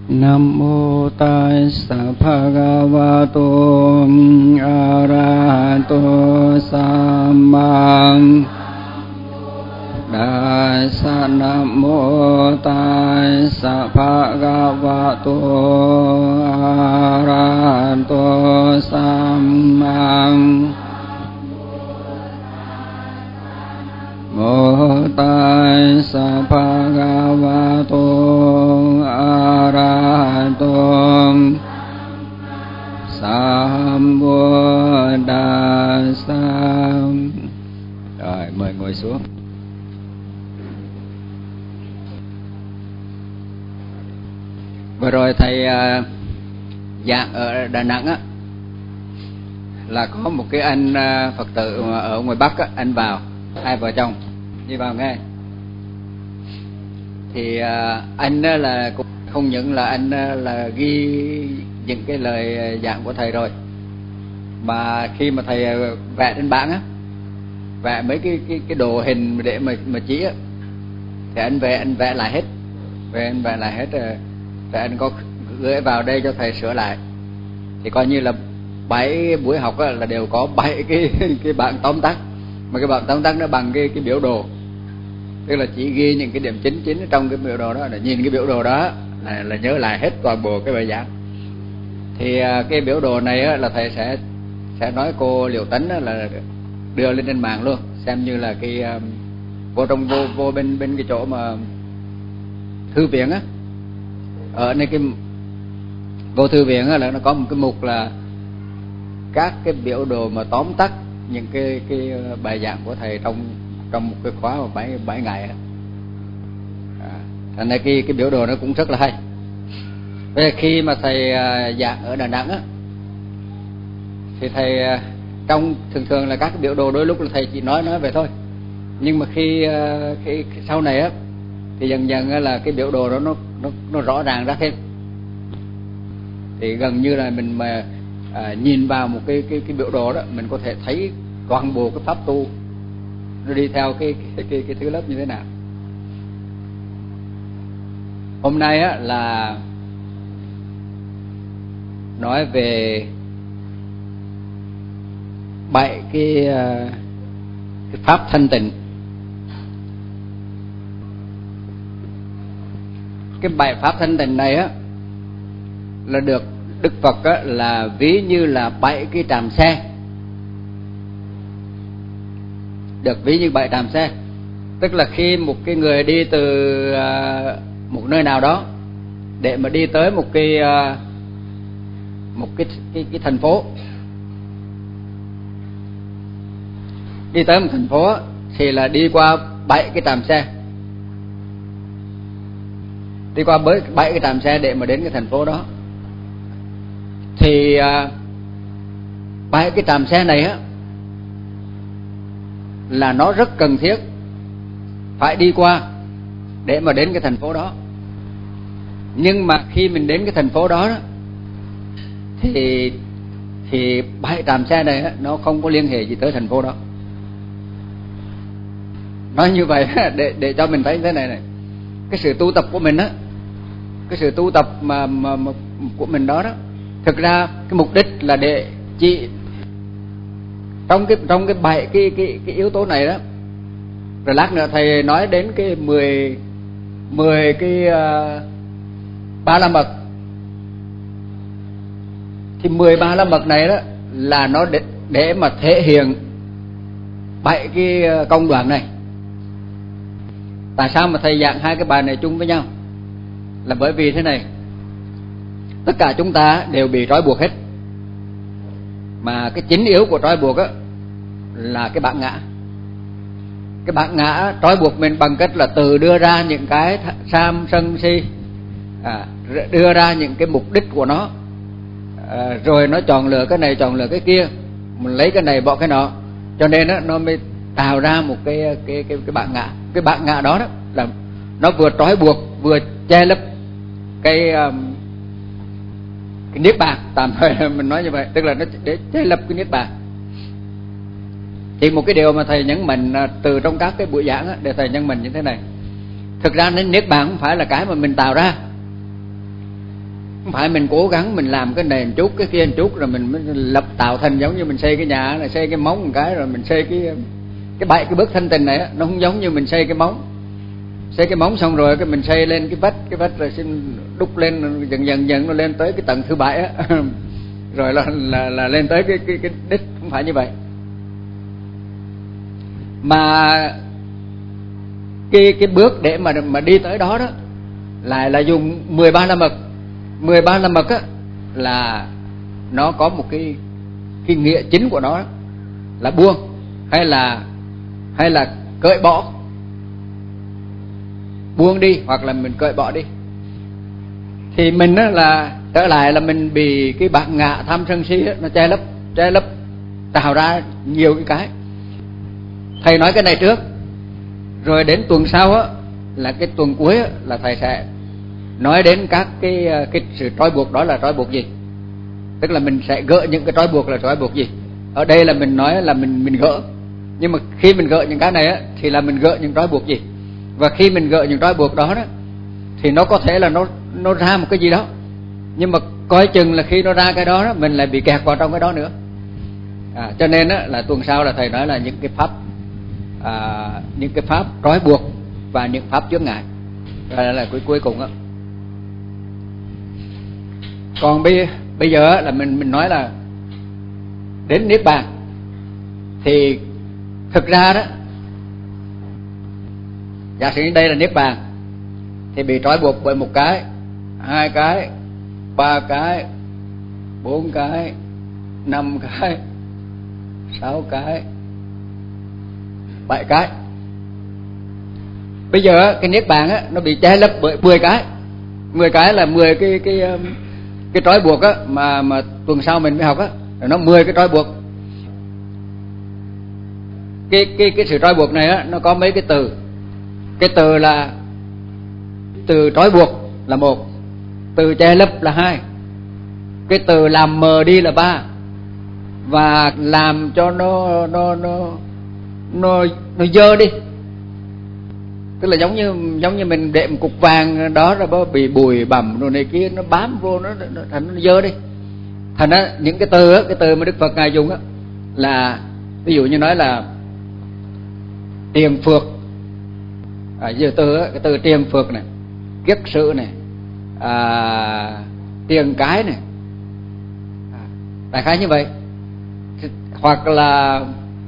Nam mô Tassa Bhagavato Arahato Samma Dassa. Nam mô Tassa Bhagavato Arahato Samma Mô Tassa Bhagavato Arahato Sambuddhassa. Rồi, mời ngồi xuống. Vừa rồi thầy giảng ở Đà Nẵng á, là có một cái anh Phật tử ở ngoài Bắc á, anh vào, hai vợ chồng đi vào nghe. Thì anh là cũng không những là anh là ghi những cái lời giảng của thầy rồi, mà khi mà thầy vẽ trên bảng á, vẽ mấy cái đồ hình để mà chỉ á, thì anh vẽ lại hết, anh vẽ lại hết rồi anh có gửi vào đây cho thầy sửa lại. Thì coi như là 7 buổi học á, là đều có 7 cái bảng tóm tắt, mà cái bảng tóm tắt nó bằng cái biểu đồ, tức là chỉ ghi những cái điểm chính trong cái biểu đồ đó, để nhìn cái biểu đồ đó là nhớ lại hết toàn bộ cái bài giảng. Thì cái biểu đồ này á, là thầy sẽ nói cô Liễu Tấn á, là đưa lên trên mạng luôn, xem như là cái vô bên cái chỗ mà thư viện á, ở nơi cái vô thư viện á, là nó có một cái mục là các cái biểu đồ mà tóm tắt những cái bài giảng của thầy trong một cái khóa mà 7 ngày á. Thành ra cái biểu đồ nó cũng rất là hay. Về khi mà thầy giảng ở Đà Nẵng á, thì thầy thường là các cái biểu đồ đôi lúc là thầy chỉ nói vậy thôi, nhưng mà khi sau này á, thì dần là cái biểu đồ đó nó rõ ràng ra thêm. Thì gần như là mình mà nhìn vào một cái biểu đồ đó, mình có thể thấy toàn bộ cái pháp tu nó đi theo cái thứ lớp như thế nào. Hôm nay á là nói về 7 cái pháp thanh tịnh. Cái 7 pháp thanh tịnh này á là được Đức Phật á, là ví như là 7 cái tràm xe, được ví như 7 tràm xe. Tức là khi một cái người đi từ một nơi nào đó để mà đi tới một cái thành phố, đi tới một thành phố thì là đi qua 7 cái tràm xe, đi qua 7 cái tràm xe để mà đến cái thành phố đó. Thì 7 cái tràm xe này á là nó rất cần thiết phải đi qua để mà đến cái thành phố đó. Nhưng mà khi mình đến cái thành phố đó thì 7 tràm xe này á, nó không có liên hệ gì tới thành phố đó. Nói như vậy để cho mình thấy thế này, cái sự tu tập của mình á, cái sự tu tập mà của mình đó, thực ra cái mục đích là để chỉ trong cái 7 cái yếu tố này đó. Rồi lát nữa thầy nói đến cái 10 cái Ba La Mật. Thì 10 Ba La Mật này đó là nó để mà thể hiện 7 cái công đoạn này. Tại sao mà thầy giảng hai cái bài này chung với nhau? Là bởi vì thế này, tất cả chúng ta đều bị trói buộc hết, mà cái chính yếu của trói buộc á là cái bản ngã. Cái bản ngã trói buộc mình bằng cách là tự đưa ra những cái tham sân si, đưa ra những cái mục đích của nó, rồi nó chọn lựa cái này chọn lựa cái kia, mình lấy cái này bỏ cái nọ, cho nên á nó mới tạo ra một cái bản ngã. Cái bản ngã đó là nó vừa trói buộc vừa che lấp cái niết bàn, tạm thời mình nói như vậy, tức là nó để che lấp cái niết bàn. Thì một cái điều mà thầy nhấn mạnh từ trong các cái buổi giảng á, để thầy nhấn mạnh như thế này: thực ra nên niết bàn không phải là cái mà mình tạo ra, Không phải mình cố gắng mình làm cái này một chút, cái kia một chút rồi mình mới lập tạo thành, giống như mình xây cái nhà là xây cái móng một cái rồi mình xây cái bức thanh tình này á, nó không giống như mình xây cái móng. Xây cái móng xong rồi cái mình xây lên cái vách rồi xin đúc lên, dần nó lên tới cái tầng thứ 7 á rồi là lên tới cái đích. Không phải như vậy. Mà cái bước để mà đi tới đó lại là dùng 13 la mật. 13 la mật á là nó có một cái nghĩa chính của nó là buông hay là cởi bỏ. Buông đi hoặc là mình cởi bỏ đi. Thì mình á là trở lại là mình bị cái bản ngã tham sân si á, nó che lấp tạo ra nhiều cái. Thầy nói cái này trước, rồi đến tuần sau á là cái tuần cuối á, là thầy sẽ nói đến các cái sự trói buộc. Đó là trói buộc gì, tức là mình sẽ gỡ những cái trói buộc là trói buộc gì. Ở đây là mình nói là mình gỡ, nhưng mà khi mình gỡ những cái này á thì là mình gỡ những trói buộc gì. Và khi mình gỡ những trói buộc đó thì nó có thể là nó ra một cái gì đó, nhưng mà coi chừng là khi nó ra cái đó mình lại bị kẹt vào trong cái đó nữa. Cho nên á là tuần sau là thầy nói là những cái pháp trói buộc và những pháp chướng ngại. Đó là cuối cùng á. Còn bây giờ là mình nói là đến niết bàn thì thực ra đó, giả sử đây là niết bàn thì bị trói buộc bởi 1 cái, 2 cái, 3 cái, 4 cái, 5 cái, 6 cái, 7 cái. Bây giờ cái niết bàn á nó bị che lấp bởi 10 cái. 10 cái là 10 cái trói buộc á mà tuần sau mình mới học á, nó 10 cái trói buộc. Cái sự trói buộc này á nó có mấy cái từ. Cái từ là từ trói buộc là 1, từ che lấp là 2, cái từ làm mờ đi là 3, và làm cho nó dơ đi, tức là giống như mình đệm cục vàng đó rồi bị bụi bặm rồi này kia nó bám vô, nó thành nó dơ đi. Thành ra những cái từ mà Đức Phật ngài dùng á là ví dụ như nói là tiền phược. Giờ cái từ tiền phược này, kiết sự này, tiền cái này, đại khái như vậy. Hoặc là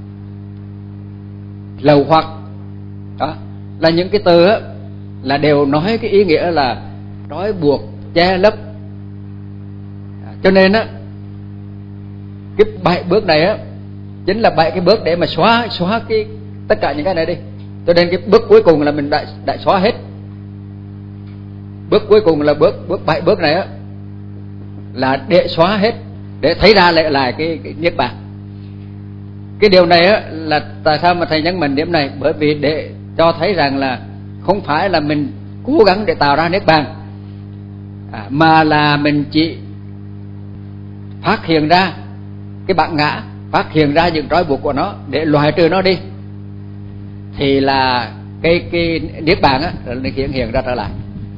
lầu hoặc đó là những cái từ á là đều nói cái ý nghĩa là trói buộc, che lấp. Cho nên á cái 7 bước này á chính là 7 cái bước để mà xóa cái tất cả những cái này đi. Cho nên cái bước cuối cùng là mình đại xóa hết. Bước cuối cùng là bước 7 bước này á là để xóa hết, để thấy ra lại cái niết bàn. Cái điều này á là tại sao mà thầy nhấn mạnh điểm này, bởi vì để cho thấy rằng là không phải là mình cố gắng để tạo ra niết bàn, mà là mình chỉ phát hiện ra cái bản ngã, phát hiện ra những trói buộc của nó để loại trừ nó đi, thì là cái niết bàn á nó hiện ra trở lại.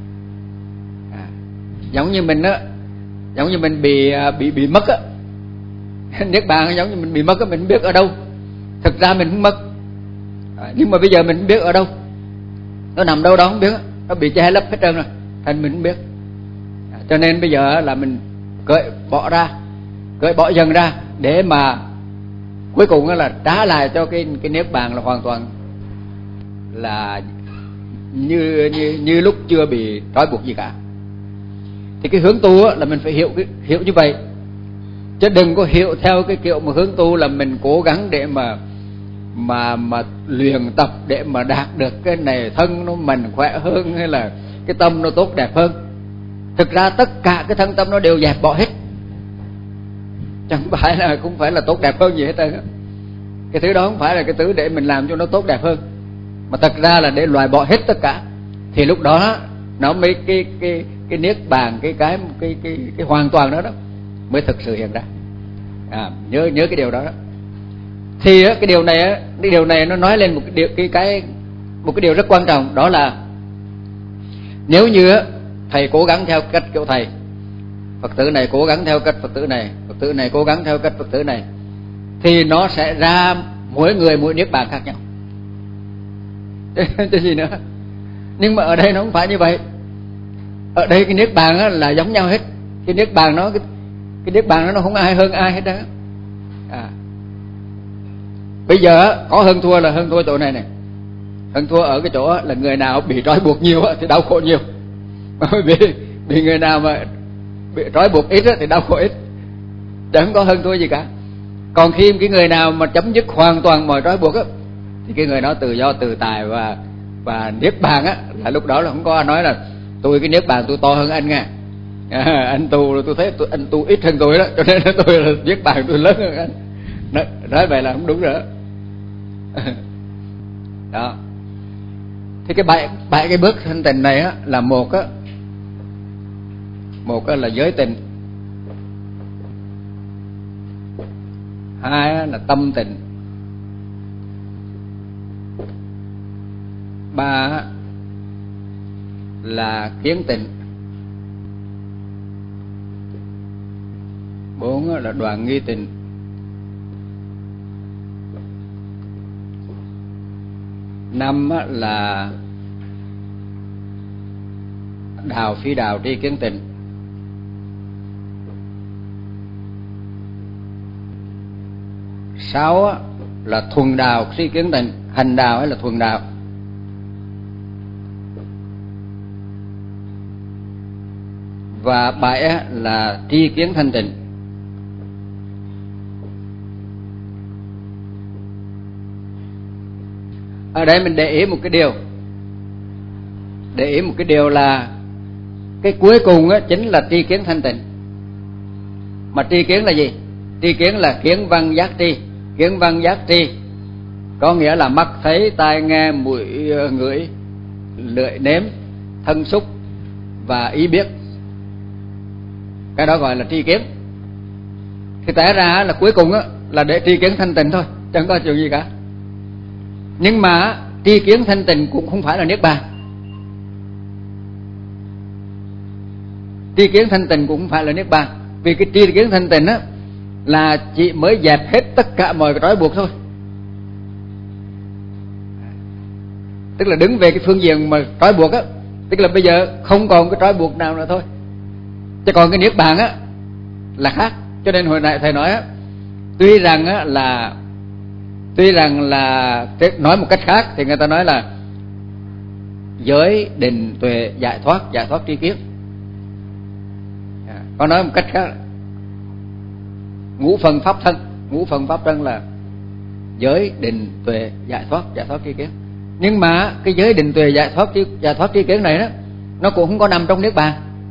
Giống như mình á, giống như mình bị mất á, niết bàn giống như mình bị mất á, mình không biết ở đâu. Thực ra mình không mất, nhưng mà bây giờ mình không biết ở đâu, nó nằm đâu đó không biết, nó bị che lấp hết trơn rồi, thành mình không biết. Cho nên bây giờ là mình cởi bỏ dần ra để mà cuối cùng là trả lại cho cái niết bàn là hoàn toàn là như lúc chưa bị trói buộc gì cả. Thì cái hướng tu là mình phải hiểu như vậy, chứ đừng có hiểu theo cái kiểu mà hướng tu là mình cố gắng để mà luyện tập để mà đạt được cái này, thân nó mạnh khỏe hơn hay là cái tâm nó tốt đẹp hơn. Thực ra tất cả cái thân tâm nó đều dẹp bỏ hết, chẳng phải là cũng phải là tốt đẹp hơn gì hết trơn. Cái thứ đó không phải là cái thứ để mình làm cho nó tốt đẹp hơn, mà thật ra là để loại bỏ hết tất cả. Thì lúc đó nó mới cái niết bàn, cái hoàn toàn đó mới thực sự hiện ra. Nhớ cái điều đó. Thì cái điều này nó nói lên một cái điều rất quan trọng, đó là nếu như thầy cố gắng theo cách kiểu thầy Phật tử này cố gắng theo cách Phật tử này, Phật tử này cố gắng theo cách Phật tử này, thì nó sẽ ra mỗi người mỗi niết bàn khác nhau. Chứ gì nữa. Nhưng mà ở đây nó không phải như vậy. Ở đây cái niết bàn là giống nhau hết. Cái niết bàn nó cái niết bàn nó không ai hơn ai hết đó. Bây giờ có hơn thua là hơn thua chỗ này này. Hơn thua ở cái chỗ là người nào bị trói buộc nhiều thì đau khổ nhiều. Mà bị người nào mà bị trói buộc ít thì đau khổ ít. Chẳng có hơn thua gì cả. Còn khi cái người nào mà chấm dứt hoàn toàn mọi trói buộc thì cái người đó tự do tự tại và niết bàn là lúc đó là không có nói là tôi cái niết bàn tôi to hơn anh nha. Anh tu tôi thấy anh tu ít hơn tôi đó, cho nên tôi là niết bàn tôi lớn hơn anh. Nói vậy là không đúng rồi đó. Thì cái bảy cái bước thanh tịnh này là một là giới tịnh, hai là tâm tịnh, ba là kiến tịnh, bốn là đoạn nghi tịnh, năm là đào phi đào tri kiến tịnh, sáu là thuần đào tri kiến tịnh, hành đào hay là thuần đào, và bảy là tri kiến thanh tịnh. Ở đây mình để ý một cái điều là cái cuối cùng chính là tri kiến thanh tịnh. Mà tri kiến là gì? Tri kiến là kiến văn giác tri. Kiến văn giác tri có nghĩa là mắt thấy, tai nghe, mũi ngửi, lưỡi nếm, thân xúc và ý biết. Cái đó gọi là tri kiến. Thì té ra là cuối cùng là để tri kiến thanh tịnh thôi, chẳng có chuyện gì cả. Nhưng mà tri kiến thanh tịnh cũng không phải là niết bàn. Tri kiến thanh tịnh cũng không phải là niết bàn. Vì cái tri kiến thanh tịnh là chỉ mới dẹp hết tất cả mọi cái trói buộc thôi. Tức là đứng về cái phương diện mà trói buộc tức là bây giờ không còn cái trói buộc nào nữa thôi. Chứ còn cái niết bàn là khác. Cho nên hồi nãy thầy nói tuy rằng là nói một cách khác thì người ta nói là giới định tuệ giải thoát tri kiến. Có nói một cách khác ngũ phần pháp thân là giới định tuệ giải thoát tri kiến. Nhưng mà cái giới định tuệ giải thoát tri kiến này nó cũng không có nằm trong niết bàn.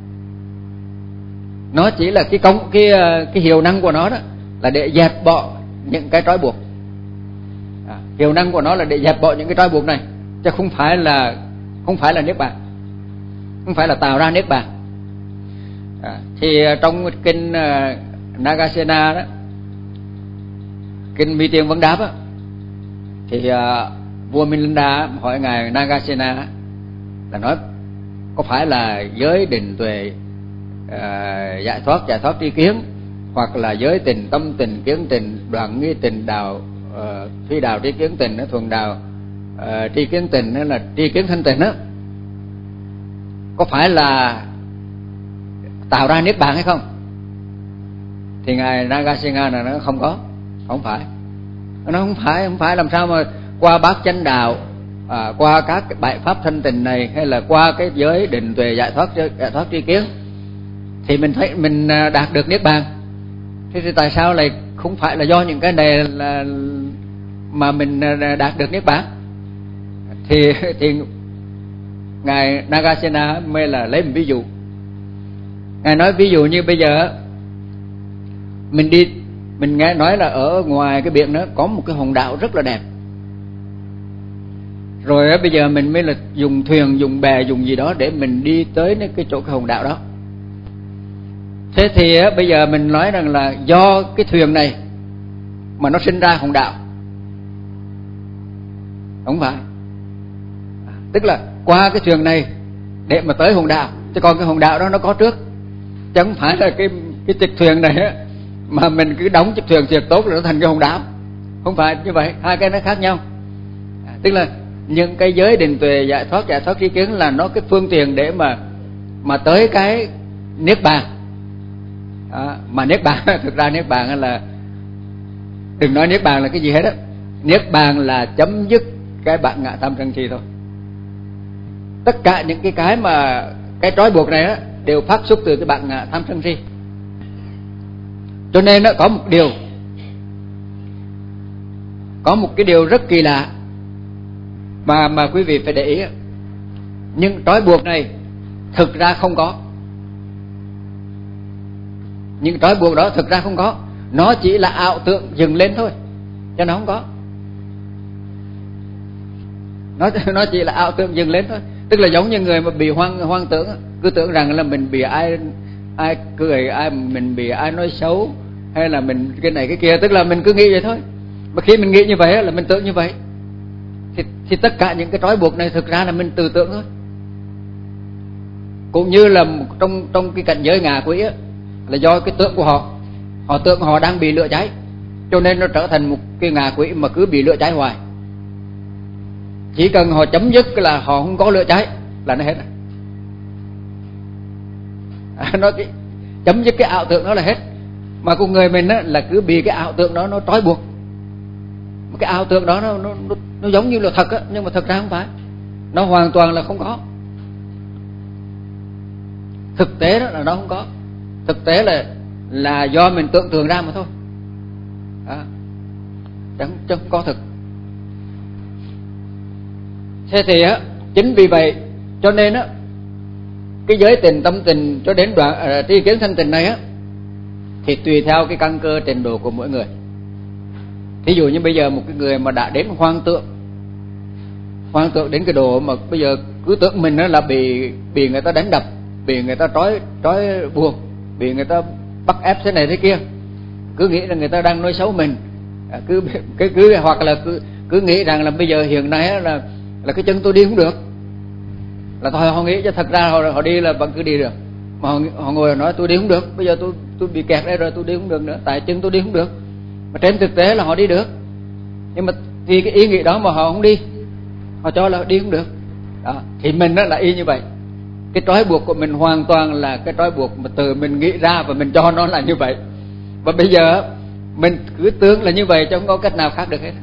Nó chỉ là cái hiệu năng của nó đó là để dẹp bỏ những cái trói buộc. Hiệu năng của nó là để dẹp bỏ những cái trói buộc này, chứ không phải là niết bàn, không phải là tạo ra niết bàn. Thì trong kinh Nagasena đó, kinh Mi Tiên Vấn Đáp thì vua Milinda hỏi ngài Nagasena là nói có phải là giới định tuệ giải thoát tri kiến, hoặc là giới tình, tâm tình, kiến tình, đoạn nghi tình, đào phi đào tri kiến tình, thuần đào tri kiến tình, hay là tri kiến thanh tịnh có phải là tạo ra niết bàn hay không? Thì ngài Nagasena là nó không phải. Nó không phải làm sao mà qua bát chánh đạo, qua các cái bảy pháp thanh tịnh này, hay là qua cái giới định tuệ giải thoát tri kiến thì mình thấy mình đạt được niết bàn. Thế thì tại sao lại không phải là do những cái này là mà mình đạt được niết bàn? Thì ngài Nagasena mới là lấy một ví dụ. Ngài nói ví dụ như bây giờ mình nghe nói là ở ngoài cái biển đó có một cái hòn đảo rất là đẹp. Rồi bây giờ mình mới là dùng thuyền, dùng bè, dùng gì đó để mình đi tới cái chỗ cái hòn đảo đó. Thế thì bây giờ mình nói rằng là do cái thuyền này mà nó sinh ra hòn đảo. Không phải. Tức là qua cái thuyền này để mà tới hòn đảo, chứ còn cái hòn đảo đó nó có trước. Chứ không phải là cái chiếc thuyền này á mà mình cứ đóng chiếc thuyền thiệt tốt là nó thành cái hòn đảo. Không phải như vậy, hai cái nó khác nhau. Tức là những cái giới định tuệ, giải thoát tri kiến là nó cái phương tiện để mà tới cái niết bàn. Mà niết bàn thực ra niết bàn là, đừng nói niết bàn là cái gì hết á, niết bàn là chấm dứt cái bản ngã tham sân si thôi. Tất cả những cái mà cái trói buộc này á đều phát xuất từ cái bản ngã tham sân si. Cho nên nó có một cái điều rất kỳ lạ mà quý vị phải để ý. Nhưng trói buộc này thực ra không có. Những trói buộc đó thực ra không có, nó chỉ là ảo tưởng dừng lên thôi, cho nó không có. Nó chỉ là ảo tưởng dừng lên thôi. Tức là giống như người mà bị hoang tưởng, cứ tưởng rằng là mình bị ai cười, mình bị ai nói xấu, hay là mình cái này cái kia, tức là mình cứ nghĩ vậy thôi. Mà khi mình nghĩ như vậy là mình tưởng như vậy, thì tất cả những cái trói buộc này thực ra là mình tự tưởng thôi. Cũng như là trong cái cảnh giới ngạ quỷ á, là do cái tưởng của họ tưởng họ đang bị lửa cháy, cho nên nó trở thành một cái ngạ quỷ mà cứ bị lửa cháy hoài. Chỉ cần họ chấm dứt là họ không có lửa cháy là nó hết. Nó chấm dứt cái ảo tưởng đó là hết. Mà con người mình á là cứ bị cái ảo tưởng đó nó trói buộc. Cái ảo tưởng đó nó giống như là thật á, nhưng mà thật ra không phải. Nó hoàn toàn là không có. Thực tế đó là nó không có. Thực tế là do mình tưởng tượng ra mà thôi. Chứ không có thực. Thế thì á, chính vì vậy cho nên á, cái giới tình tâm tình cho đến đoạn tri kiến thanh tịnh này á, thì tùy theo cái căn cơ trình độ của mỗi người. Thí dụ như bây giờ một cái người mà đã đến hoang tượng đến cái độ mà bây giờ cứ tưởng mình là bị người ta đánh đập, bị người ta trói buộc, bị người ta bắt ép thế này thế kia, cứ nghĩ là người ta đang nói xấu mình, cứ hoặc là cứ nghĩ rằng là bây giờ hiện nay là cái chân tôi đi không được, là thôi họ nghĩ, chứ thật ra họ đi là vẫn cứ đi được, mà họ ngồi nói tôi đi không được, bây giờ tôi bị kẹt đây rồi, tôi đi không được nữa, tại chân tôi đi không được. Mà trên thực tế là họ đi được, nhưng mà vì cái ý nghĩ đó mà họ không đi, họ cho là đi không được đó. Thì mình đó là y như vậy. Cái trói buộc của mình hoàn toàn là cái trói buộc mà từ mình nghĩ ra và mình cho nó là như vậy. Và bây giờ mình cứ tưởng là như vậy chứ không có cách nào khác được hết.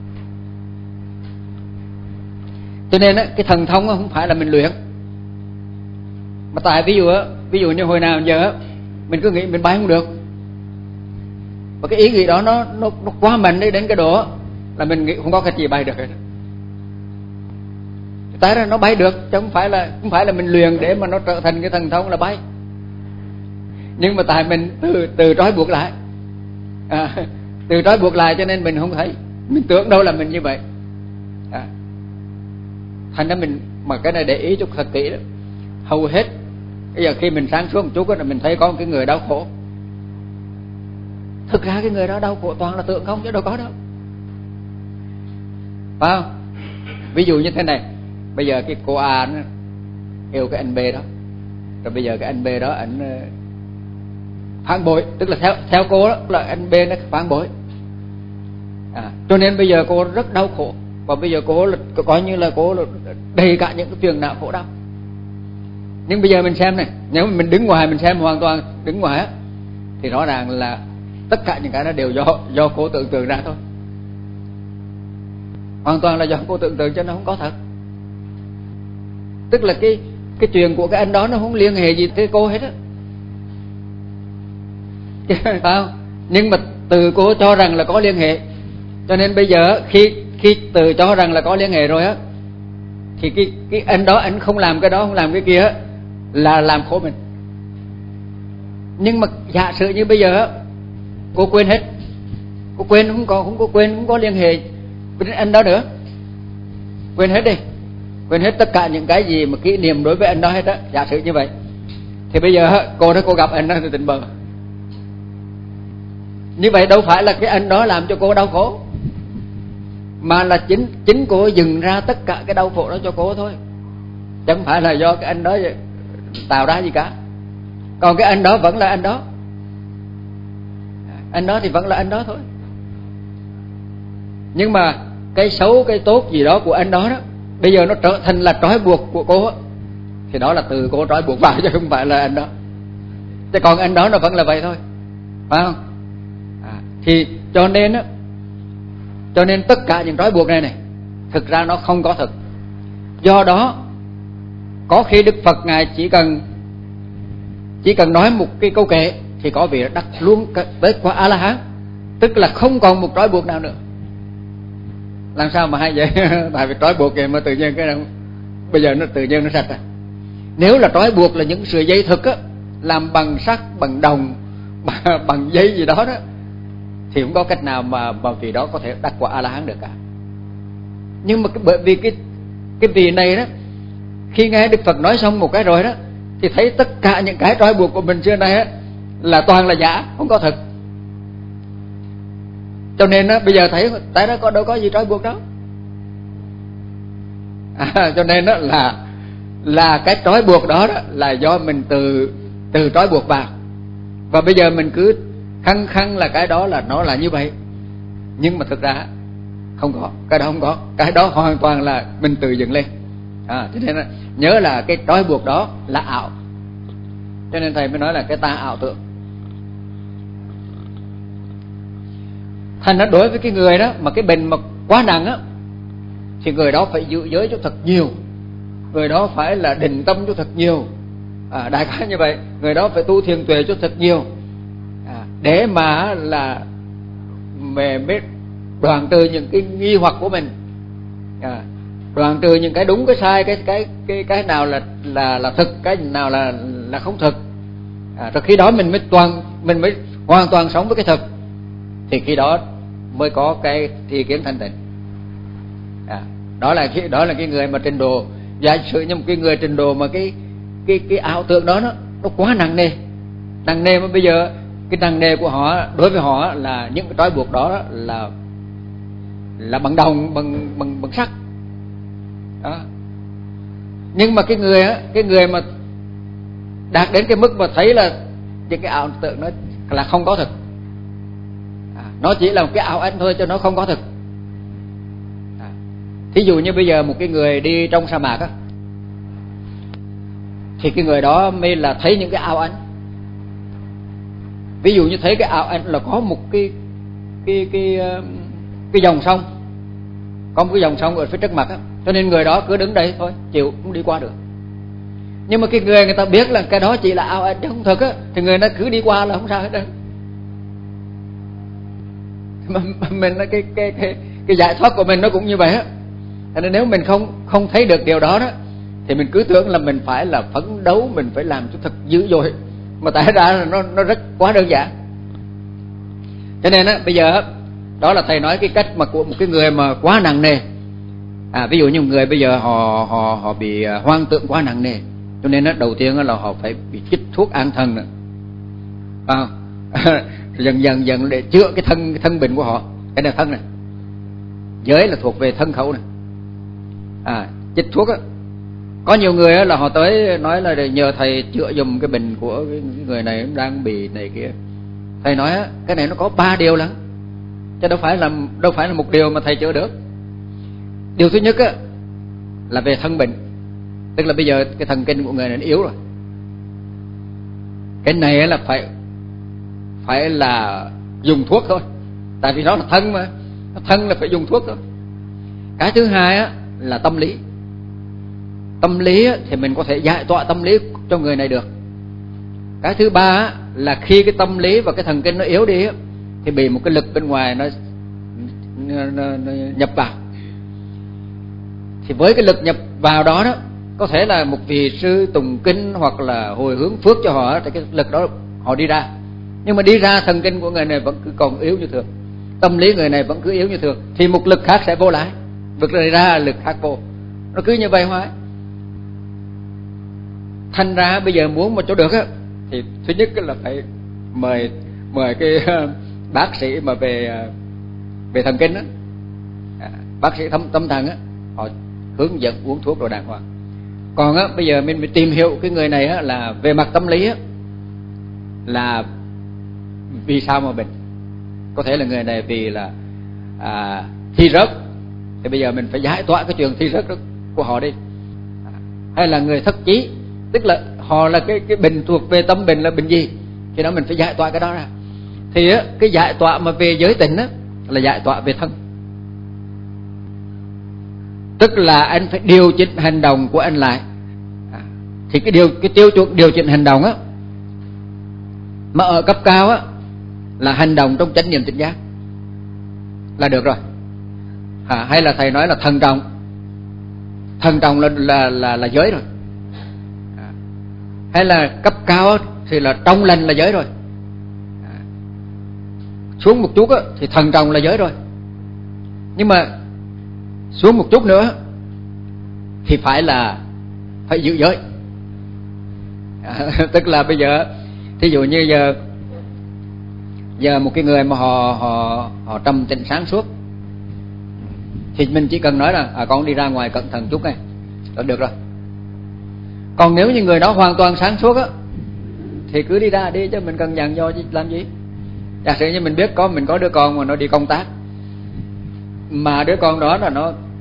Cho nên cái thần thông không phải là mình luyện. Mà tại ví dụ như hồi nào giờ mình cứ nghĩ mình bay không được, và cái ý nghĩ đó nó quá mạnh đến cái độ là mình nghĩ không có cái gì bay được hết. Tại ra nó bay được, chứ không phải là mình luyện để mà nó trở thành cái thần thông là bay. Nhưng mà tại mình từ trói buộc lại, từ trói buộc lại cho nên mình không thấy, mình tưởng đâu là mình như vậy. Thành ra mình, mà cái này để ý chút thật kỹ đó, hầu hết bây giờ khi mình sáng suốt một chút là mình thấy có một cái người đau khổ, thực ra cái người đó đau khổ toàn là tưởng không chứ đâu có đâu, phải không? Ví dụ như thế này, bây giờ cái cô A nó yêu cái anh B đó, rồi bây giờ cái anh B đó anh phản bội, tức là theo cô đó là anh B nó phản bội, cho nên bây giờ cô rất đau khổ. Và bây giờ cô là coi như là cô là đầy cả những cái phiền não khổ đau. Nhưng bây giờ mình xem này, nếu mình đứng ngoài mình xem, hoàn toàn đứng ngoài á, thì rõ ràng là tất cả những cái đó đều do cô tưởng tượng ra thôi. Hoàn toàn là do cô tưởng tượng, cho nó không có thật. Tức là cái chuyện của cái anh đó nó không liên hệ gì tới cô hết á, phải không? Nhưng mà từ cô cho rằng là có liên hệ, cho nên bây giờ khi từ cho rằng là có liên hệ rồi á, thì cái anh đó anh không làm cái đó, không làm cái kia á, là làm khổ mình. Nhưng mà giả sử như bây giờ á, cô quên hết, cô quên không có liên hệ với anh đó nữa, quên hết đi, quên hết tất cả những cái gì mà kỷ niệm đối với anh đó hết á, giả sử như vậy, thì bây giờ cô gặp anh đó thì tỉnh bờ. Như vậy đâu phải là cái anh đó làm cho cô đau khổ, mà là chính cô dừng ra tất cả cái đau khổ đó cho cô thôi, chứ không phải là do cái anh đó tạo ra gì cả. Còn cái anh đó vẫn là anh đó. Anh đó thì vẫn là anh đó thôi. Nhưng mà cái xấu cái tốt gì đó của anh đó đó, bây giờ nó trở thành là trói buộc của cô á, thì đó là từ cô trói buộc vào chứ không phải là anh đó. Chứ còn anh đó nó vẫn là vậy thôi, phải không? Thì cho nên tất cả những trói buộc này thực ra nó không có thực. Do đó có khi Đức Phật Ngài chỉ cần nói một cái câu kệ thì có vị đắc luôn tới quả A La Hán, tức là không còn một trói buộc nào nữa. Làm sao mà hay vậy? Tại vì trói buộc vậy mà tự nhiên cái bây giờ nó tự nhiên nó sạch. Nếu là trói buộc là những sợi dây thực á, làm bằng sắt, bằng đồng, bằng dây gì đó đó, thì không có cách nào mà vị đó có thể đắc quả A La Hán được cả. Nhưng mà bởi vì cái vị này đó, khi nghe Đức Phật nói xong một cái rồi đó, thì thấy tất cả những cái trói buộc của mình xưa nay á là toàn là giả, không có thực. Cho nên á, bây giờ thấy tại đó đâu có gì trói buộc đâu. Cho nên đó là cái trói buộc đó là do mình từ trói buộc vào. Và bây giờ mình cứ khăng khăng là cái đó là nó là như vậy. Nhưng mà thực ra không có, cái đó không có, cái đó hoàn toàn là mình tự dựng lên. Cho nên nhớ là cái trói buộc đó là ảo. Cho nên thầy mới nói là cái ta ảo tưởng. Thành ra đối với cái người đó mà cái bệnh mà quá nặng á, thì người đó phải giữ giới cho thật nhiều, người đó phải là định tâm cho thật nhiều. Đại khái như vậy, người đó phải tu thiền tuệ cho thật nhiều, để mà là mình biết đoạn trừ những cái nghi hoặc của mình, đoạn trừ những cái đúng cái sai, cái nào là thực, cái nào là không thực. Rồi khi đó mình mới hoàn toàn sống với cái thực, thì khi đó mới có cái tri kiến thanh tịnh. Đó là cái người mà trình độ, giả sử như một cái người trình độ mà cái ảo tưởng đó nó quá nặng nề mà bây giờ cái nặng nề của họ đối với họ là những cái trói buộc đó là bằng đồng, bằng sắt đó. Nhưng mà cái người mà đạt đến cái mức mà thấy là những cái ảo tưởng nó là không có thực, nó chỉ là một cái ảo ảnh thôi chứ nó không có thực. Thí dụ như bây giờ một cái người đi trong sa mạc á, thì cái người đó mới là thấy những cái ảo ảnh. Ví dụ như thấy cái ảo ảnh là có một cái dòng sông, có một cái dòng sông ở phía trước mặt á, cho nên người đó cứ đứng đây thôi, chịu không đi qua được. Nhưng mà cái người ta biết là cái đó chỉ là ảo ảnh chứ không thực á, thì người nó cứ đi qua là không sao hết đâu. Mà mình cái giải thoát của mình nó cũng như vậy á. Nên nếu mình không thấy được điều đó thì mình cứ tưởng là mình phải là phấn đấu, mình phải làm cho thật dữ dội, mà tại ra là nó rất quá đơn giản. Cho nên bây giờ đó là thầy nói cái cách mà của một cái người mà quá nặng nề. Ví dụ như một người bây giờ họ bị hoang tưởng quá nặng nề, cho nên đầu tiên là họ phải bị chích thuốc an thần nữa, dần để chữa cái thân bệnh của họ. Cái này thân này, giới là thuộc về thân khẩu này. Chích thuốc á, có nhiều người là họ tới nói là để nhờ thầy chữa dùm cái bệnh của cái người này đang bị này kia. Thầy nói cái này nó có 3 điều lắm, chứ đâu phải là một điều mà thầy chữa được. Điều thứ nhất là về thân bệnh, tức là bây giờ cái thần kinh của người này nó yếu rồi. Cái này là phải là dùng thuốc thôi, tại vì nó là thân mà, thân là phải dùng thuốc thôi. Cái thứ hai là tâm lý. Tâm lý thì mình có thể giải tỏa tâm lý cho người này được. Cái thứ ba là khi cái tâm lý và cái thần kinh nó yếu đi thì bị một cái lực bên ngoài nó nhập vào. Thì với cái lực nhập vào đó có thể là một vị sư tùng kinh hoặc là hồi hướng phước cho họ, thì cái lực đó họ đi ra. Nhưng mà đi ra thần kinh của người này vẫn cứ còn yếu như thường, tâm lý người này vẫn cứ yếu như thường, thì một lực khác sẽ vô lại, lực này ra lực khác vô, nó cứ như vậy hoài. Thành ra bây giờ muốn một chỗ được thì thứ nhất là phải mời cái bác sĩ mà về thần kinh bác sĩ tâm thần họ hướng dẫn uống thuốc rồi đàng hoàng. Còn bây giờ mình tìm hiểu cái người này là về mặt tâm lý là vì sao mà bệnh. Có thể là người này vì là thi rớt, thì bây giờ mình phải giải tỏa cái chuyện thi rớt đó của họ đi. Hay là người thất chí, tức là họ là cái bệnh thuộc về tâm bệnh là bệnh gì, thì đó mình phải giải tỏa cái đó ra. Thì cái giải tỏa mà về giới tình là giải tỏa về thân. Tức là anh phải điều chỉnh hành động của anh lại. Thì cái tiêu chuẩn điều chỉnh hành động mà ở cấp cao là hành động trong chánh niệm tỉnh giác là được rồi. Hay là thầy nói là thần trọng. Thần trọng là giới rồi. Hay là cấp cao thì là trong lành là giới rồi. Xuống một chút thì thần trọng là giới rồi. Nhưng mà xuống một chút nữa thì phải giữ giới. Tức là bây giờ thí dụ như giờ một cái người mà họ trầm tĩnh sáng suốt, thì mình chỉ cần nói là con đi ra ngoài cẩn thận chút này là được rồi. Còn nếu như người đó hoàn toàn sáng suốt thì cứ đi ra đi, chứ mình cần dặn dò làm gì. Giả sử như mình biết mình có đứa con mà nó đi công tác, mà đứa con đó là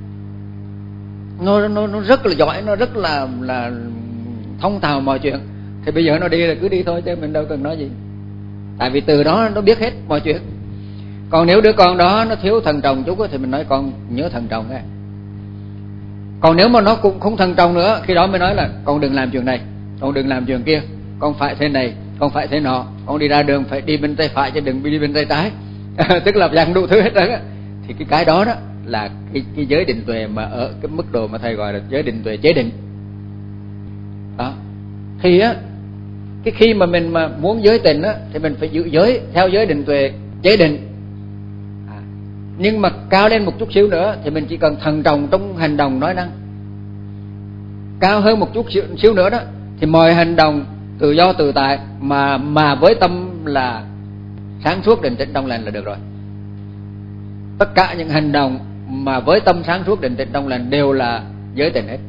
nó rất là giỏi, nó rất là thông thạo mọi chuyện, thì bây giờ nó đi là cứ đi thôi, chứ mình đâu cần nói gì. Tại vì từ đó nó biết hết mọi chuyện. Còn nếu đứa con đó nó thiếu thần trọng chút thì mình nói con nhớ thần trọng cái. Còn nếu mà nó cũng không thần trọng nữa, khi đó mới nói là con đừng làm chuyện này, con đừng làm chuyện kia, con phải thế này, con phải thế nọ, con đi ra đường phải đi bên tay phải chứ đừng đi bên tay trái. Tức là dặn đủ thứ hết đó. Thì cái đó là cái giới định tuệ mà ở cái mức độ mà thầy gọi là giới định tuệ chế định. Đó. Thì cái khi mà mình mà muốn giới tình thì mình phải giữ giới theo giới định tuệ chế định. Nhưng mà cao lên một chút xíu nữa thì mình chỉ cần thần trọng trong hành động nói năng. Cao hơn một chút xíu nữa đó thì mọi hành động tự do tự tại mà với tâm là sáng suốt định tĩnh trong lành là được rồi. Tất cả những hành động mà với tâm sáng suốt định tĩnh trong lành đều là giới tình hết.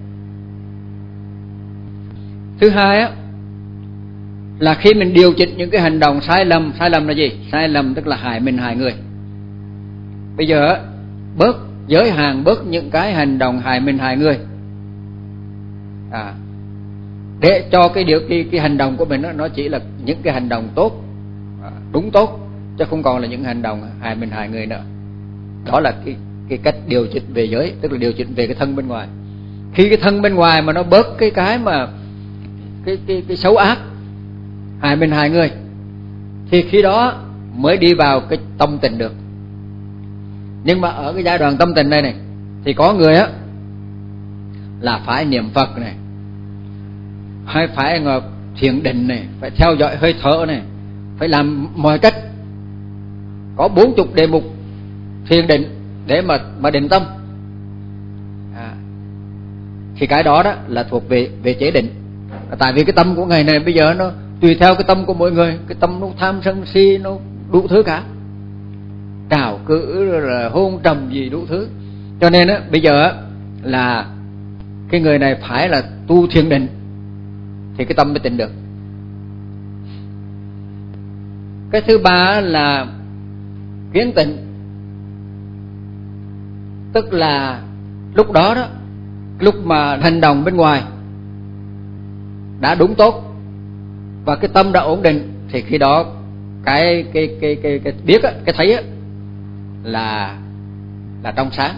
Thứ hai là khi mình điều chỉnh những cái hành động sai lầm là gì? Sai lầm tức là hại mình hại người. Bây giờ bớt giới hạn, bớt những cái hành động hại mình hại người, để cho cái hành động của mình nó chỉ là những cái hành động tốt, đúng tốt, chứ không còn là những hành động hại mình hại người nữa. Đó là cái cách điều chỉnh về giới, tức là điều chỉnh về cái thân bên ngoài. Khi cái thân bên ngoài mà nó bớt cái mà cái xấu ác hại mình hại người, thì khi đó mới đi vào cái tâm tình được. Nhưng mà ở cái giai đoạn tâm tình này thì có người là phải niệm Phật này, hay phải thiền định này, phải theo dõi hơi thở này, phải làm mọi cách, có 40 đề mục thiền định để mà định tâm. Thì cái đó là thuộc về chế định. Tại vì cái tâm của ngày này bây giờ nó tùy theo cái tâm của mỗi người, cái tâm nó tham sân si, nó đủ thứ cả, trào cử rồi hôn trầm gì đủ thứ. Cho nên bây giờ là cái người này phải là tu thiền định thì cái tâm mới tịnh được. Cái thứ ba là kiến tịnh, tức là lúc đó lúc mà hành động bên ngoài đã đúng tốt và cái tâm đã ổn định, thì khi đó cái biết cái thấy là trong sáng.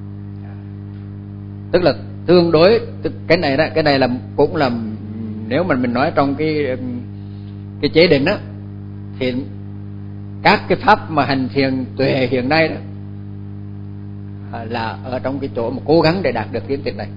Tức là tương đối cái này là cũng là, nếu mà mình nói trong cái chế định thì các cái pháp mà hành thiền tuệ hiện nay là ở trong cái chỗ mà cố gắng để đạt được kiến tịnh này.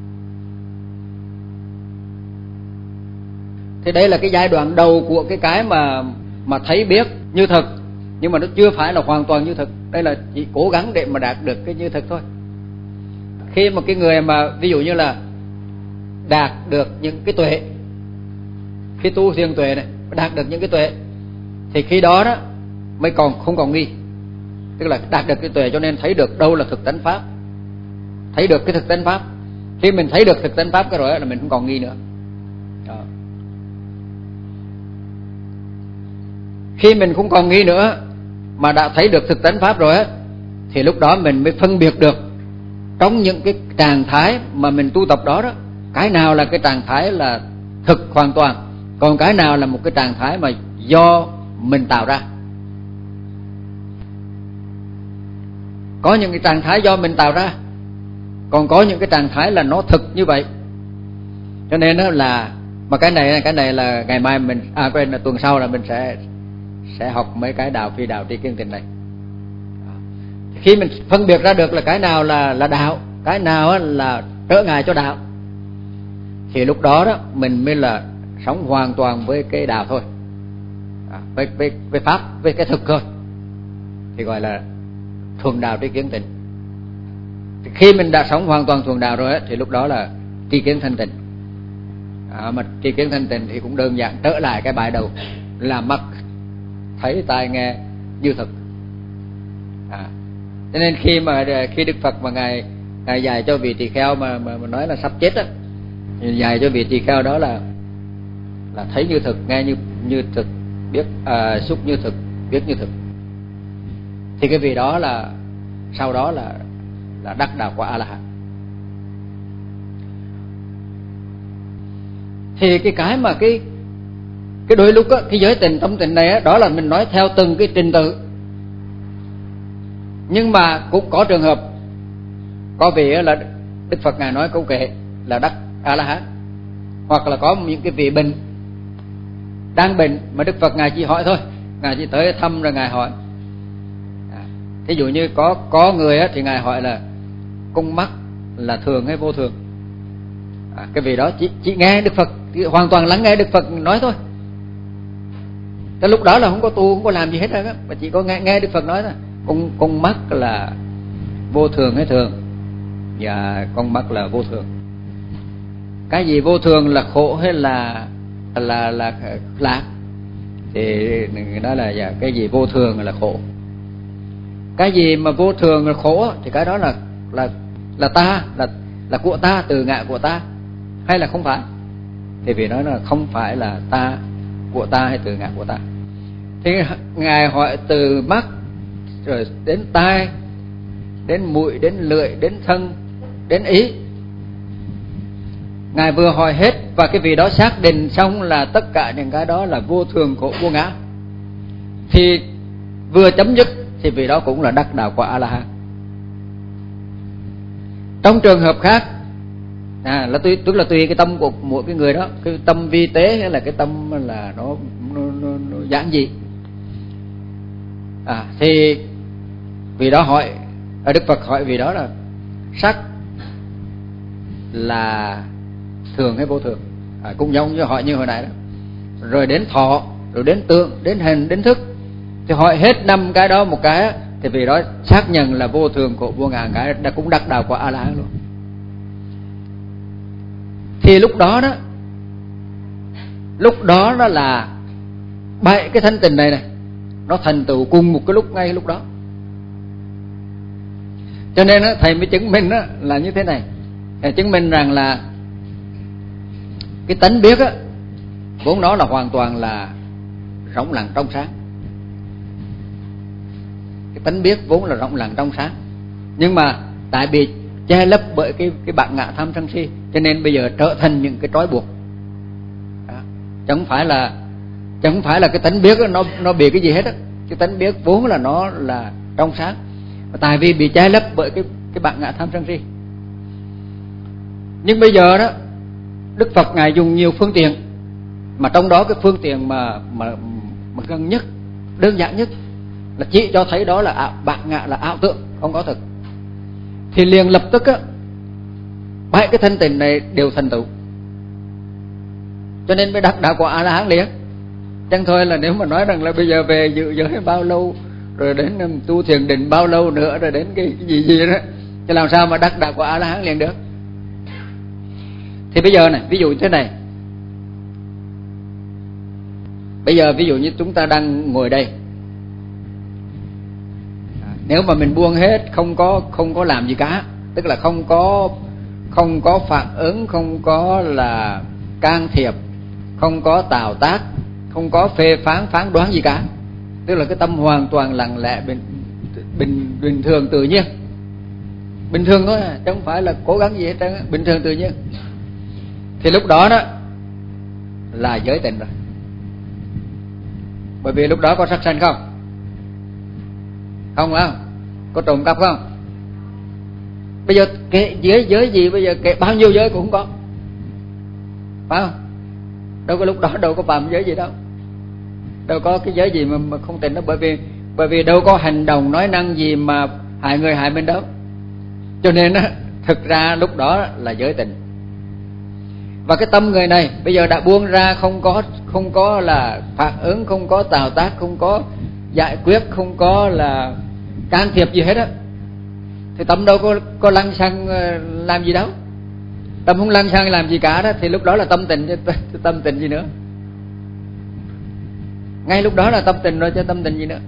Thì đây là cái giai đoạn đầu của cái mà thấy biết như thực, nhưng mà nó chưa phải là hoàn toàn như thực. Đây là chỉ cố gắng để mà đạt được cái như thực thôi. Khi mà cái người mà ví dụ như là đạt được những cái tuệ, khi tu thiền tuệ này đạt được những cái tuệ, thì khi đó mới không còn nghi. Tức là đạt được cái tuệ cho nên thấy được đâu là thực tánh pháp, thấy được cái thực tánh pháp. Khi mình thấy được thực tánh pháp cái rồi là mình không còn nghi nữa. Đó. Khi mình không còn nghi nữa mà đã thấy được thực tánh pháp rồi á, thì lúc đó mình mới phân biệt được trong những cái trạng thái mà mình tu tập đó, cái nào là cái trạng thái là thực hoàn toàn, còn cái nào là một cái trạng thái mà do mình tạo ra. Có những cái trạng thái do mình tạo ra, còn có những cái trạng thái là nó thực như vậy. Cho nên đó là, mà cái này là ngày mai mình quên là tuần sau là mình sẽ học mấy cái đạo phi đạo tri kiến tịnh này. Khi mình phân biệt ra được là cái nào là đạo, cái nào là trở ngại cho đạo, thì lúc đó mình mới là sống hoàn toàn với cái đạo thôi, với pháp, với cái thực thôi, thì gọi là thuần đạo tri kiến tịnh. Khi mình đã sống hoàn toàn thuần đạo rồi thì lúc đó là tri kiến thanh tịnh. Mà tri kiến thanh tịnh thì cũng đơn giản trở lại cái bài đầu là mắt thấy tai nghe như thực. Cho nên khi Đức Phật mà ngài dạy cho vị tỳ kheo mà nói là sắp chết á, dạy cho vị tỳ kheo đó là thấy như thực, nghe như thực, biết xúc như thực, biết như thực, thì cái vị đó là sau đó là đắc đạo quả A La Hán. Thì cái mà cái đôi lúc á, cái giới tình tâm tình này á, đó là mình nói theo từng cái trình tự. Nhưng mà cũng có trường hợp có vị là Đức Phật ngài nói câu kệ là đắc A La Hán, hoặc là có những cái vị bệnh đang bệnh mà Đức Phật ngài chỉ hỏi thôi, ngài chỉ tới thăm rồi ngài hỏi. Ví dụ như có người á, thì ngài hỏi là con mắt là thường hay vô thường. Cái vị đó chỉ nghe Đức Phật, hoàn toàn lắng nghe Đức Phật nói thôi. Cái lúc đó là không có tu, không có làm gì hết rồi, mà chỉ có nghe Đức Phật nói thôi. Con mắt là vô thường hay thường? Dạ, con mắt là vô thường. Cái gì vô thường là khổ hay là lạc? Thì người nói là dạ, cái gì vô thường là khổ. Cái gì mà vô thường là khổ thì cái đó là ta, là của ta, từ ngã của ta, hay là không phải? Thì vì nói là không phải là ta, của ta hay từ ngã của ta. Thì ngài hỏi từ mắt rồi đến tai, đến mũi, đến lưỡi, đến thân, đến ý. Ngài vừa hỏi hết và cái vị đó xác định xong là tất cả những cái đó là vô thường, khổ, vô ngã, thì vừa chấm dứt thì vị đó cũng là đắc đạo quả A La Hán. Trong trường hợp khác là tức là tùy cái tâm của mỗi cái người đó, cái tâm vi tế hay là cái tâm là nó giản dị. Thì vì đó hỏi, Đức Phật hỏi vì đó là sắc là thường hay vô thường, cũng giống như hỏi như hồi nãy đó. Rồi đến thọ, rồi đến tượng, đến hình, đến thức, thì hỏi hết 5 cái đó một cái thì vì đó xác nhận là vô thường, khổ, vô ngã, cái đã cũng đắc đạo quả A La Hán luôn. Thì lúc đó là 7 cái thanh tịnh này nó thành tựu cùng một cái lúc, ngay lúc đó. Cho nên thầy mới chứng minh là như thế này. Thầy chứng minh rằng là cái tánh biết vốn nó là hoàn toàn là rộng lặng trong sáng. Cái tánh biết vốn là rộng lặng trong sáng, nhưng mà tại bị che lấp bởi cái bản ngã tham sân si, cho nên bây giờ trở thành những cái trói buộc. Chẳng phải là cái tánh biết nó bị cái gì hết á. Cái tánh biết vốn là nó là trong sáng, tại vì bị che lấp bởi cái bản ngã tham sân si. Nhưng bây giờ đó Đức Phật ngài dùng nhiều phương tiện, mà trong đó cái phương tiện mà gần nhất, đơn giản nhất là chỉ cho thấy đó là bản ngã, là ảo tưởng, không có thực. Thì liền lập tức 7 cái thanh tịnh này đều thành tựu, cho nên mới đắc đạo quả A La Hán liền. Chẳng thôi là nếu mà nói rằng là bây giờ về dự giới bao lâu, rồi đến tu thiền định bao lâu nữa, rồi đến cái gì đó, thì làm sao mà đắc đạo quả A La Hán liền được. Thì bây giờ này, ví dụ như thế này, bây giờ ví dụ như chúng ta đang ngồi đây, nếu mà mình buông hết, không có làm gì cả, tức là không có phản ứng, không có là can thiệp, không có tạo tác, không có phê phán, phán đoán gì cả, tức là cái tâm hoàn toàn lặng lẽ, bình thường tự nhiên, bình thường thôi, chứ không phải là cố gắng gì hết trơn, bình thường tự nhiên. Thì lúc đó đó là giới tịnh rồi. Bởi vì lúc đó có sát sanh không? Không phải không? Có trộm cắp không? Bây giờ kệ giới gì, bây giờ kệ bao nhiêu giới cũng không có, phải không? Đâu có lúc đó đâu có phạm giới gì đâu, đâu có cái giới gì mà không tịnh đó. Bởi vì đâu có hành động nói năng gì mà hại người hại mình đâu. Cho nên á, thực ra lúc đó là giới tịnh. Và cái tâm người này bây giờ đã buông ra, không có là phản ứng, không có tạo tác, không có giải quyết, không có là can thiệp gì hết á, thì tâm đâu có lăng xăng làm gì đâu. Tâm không lăng xăng làm gì cả đó, thì lúc đó là tâm tịnh chứ tâm tịnh gì nữa. Ngay lúc đó là tâm tịnh rồi chứ tâm tịnh gì nữa.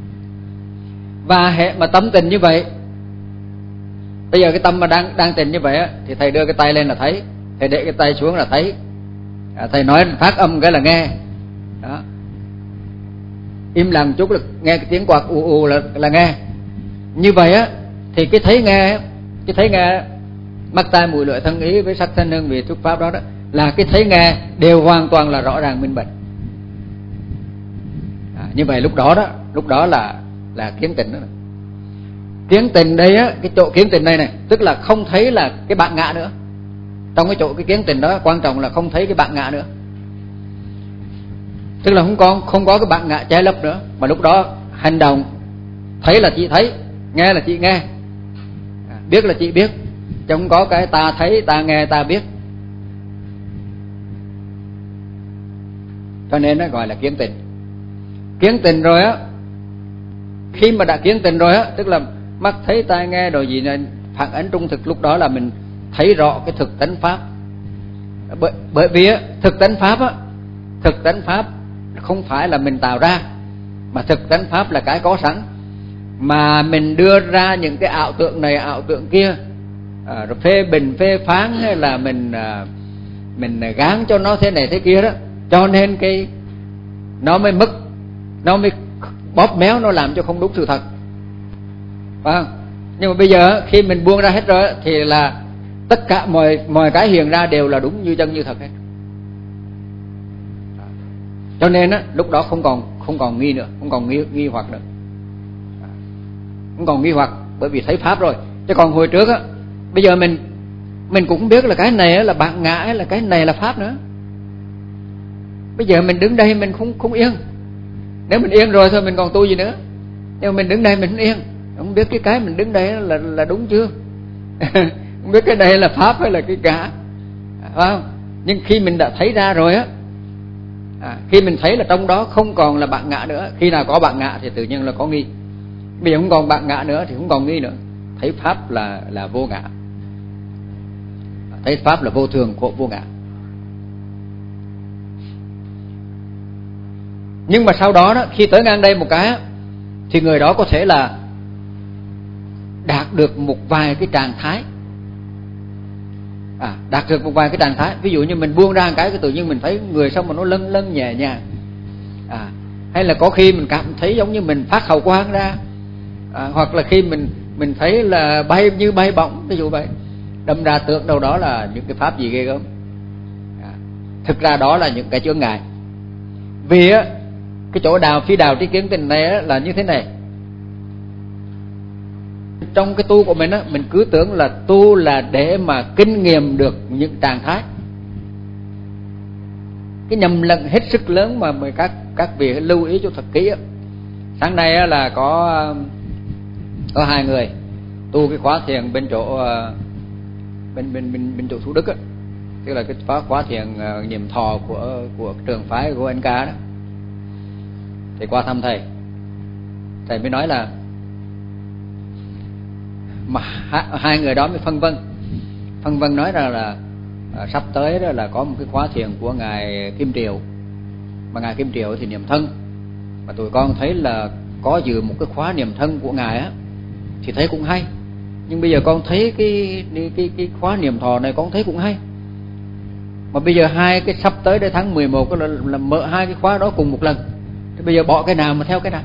Và hệ mà tâm tịnh như vậy, bây giờ cái tâm mà đang tịnh như vậy á, thì thầy đưa cái tay lên là thấy, thầy để cái tay xuống là thấy, thầy nói phát âm cái là nghe đó. Im lặng chút là nghe cái tiếng quạt ù ù là nghe. Như vậy á thì cái thấy nghe mắt tai mũi lưỡi thân ý với sắc thanh hương vị thuyết pháp đó là cái thấy nghe đều hoàn toàn là rõ ràng minh bạch. Như vậy lúc đó là kiến tịnh đó. Kiến tịnh đây á, cái chỗ kiến tịnh đây này tức là không thấy là cái bạn ngã nữa. Trong cái chỗ cái kiến tịnh đó quan trọng là không thấy cái bạn ngã nữa, tức là không có cái bạn ngã che lấp nữa, mà lúc đó hành động thấy là chị thấy, nghe là chị nghe, biết là chị biết, chứ không có cái ta thấy, ta nghe, ta biết. Cho nên nó gọi là kiến tịnh. Kiến tịnh rồi á, khi mà đã kiến tịnh rồi á, tức là mắt thấy, tai nghe rồi gì này phản ánh trung thực, lúc đó là mình thấy rõ cái thực tánh pháp. Bởi vì á, thực tánh pháp không phải là mình tạo ra, mà thực tánh pháp là cái có sẵn, mà mình đưa ra những cái ảo tượng này ảo tượng kia, rồi phê bình phê phán, hay là mình gán cho nó thế này thế kia đó, cho nên cái nó mới bóp méo, nó làm cho không đúng sự thật, phải không? Nhưng mà bây giờ khi mình buông ra hết rồi thì là tất cả mọi cái hiện ra đều là đúng như chân như thật hết. Cho nên á, lúc đó không còn nghi nữa, không còn nghi hoặc nữa, không còn nghi hoặc, bởi vì thấy pháp rồi. Chứ còn hồi trước á, bây giờ mình cũng biết là cái này là bạn ngã, là cái này là pháp nữa. Bây giờ mình đứng đây mình không yên. Nếu mình yên rồi thôi mình còn tu gì nữa. Nhưng mà mình đứng đây mình không yên, không biết cái mình đứng đây là đúng chưa. Không biết cái này là pháp hay là cái ngã, phải không? Nhưng khi mình đã thấy ra rồi á, khi mình thấy là trong đó không còn là bạn ngã nữa. Khi nào có bạn ngã thì tự nhiên là có nghi. Bây giờ không còn bạn ngã nữa thì không còn nghi nữa. Thấy pháp là vô ngã, thấy pháp là vô thường của vô ngã. Nhưng mà sau đó khi tới ngang đây một cái thì người đó có thể là đạt được một vài cái trạng thái, đạt được một vài cái trạng thái. Ví dụ như mình buông ra một cái tự nhiên mình thấy người sao mà nó lân lân nhẹ nhàng, hay là có khi mình cảm thấy giống như mình phát hào quang ra, hoặc là khi mình thấy là bay như bay bổng, ví dụ vậy. Đâm ra tưởng đâu đó là những cái pháp gì ghê gớm. Thực ra đó là những cái chướng ngại. Vì á, cái chỗ phi đào tri kiến tịnh này á, là như thế này. Trong cái tu của mình á, mình cứ tưởng là tu là để mà kinh nghiệm được những trạng thái. Cái nhầm lẫn hết sức lớn mà các vị lưu ý cho thật kỹ á. Sáng nay á, là có hai người tu cái khóa thiền bên chỗ bên chỗ Thủ Đức á, tức là cái khóa thiền niệm thọ của trường phái của anh Ca đó. Thì qua thăm thầy mới nói là mà hai người đó mới phân vân nói ra là sắp tới đó là có một cái khóa thiền của ngài Kim Triều, mà ngài Kim Triều thì niệm thân, mà tụi con thấy là có dự một cái khóa niệm thân của ngài á thì thấy cũng hay. Nhưng bây giờ con thấy cái khóa niệm thọ này con thấy cũng hay, mà bây giờ hai cái sắp tới đây tháng 11 là mở hai cái khóa đó cùng một lần Thì bây giờ bỏ cái nào mà theo cái nào?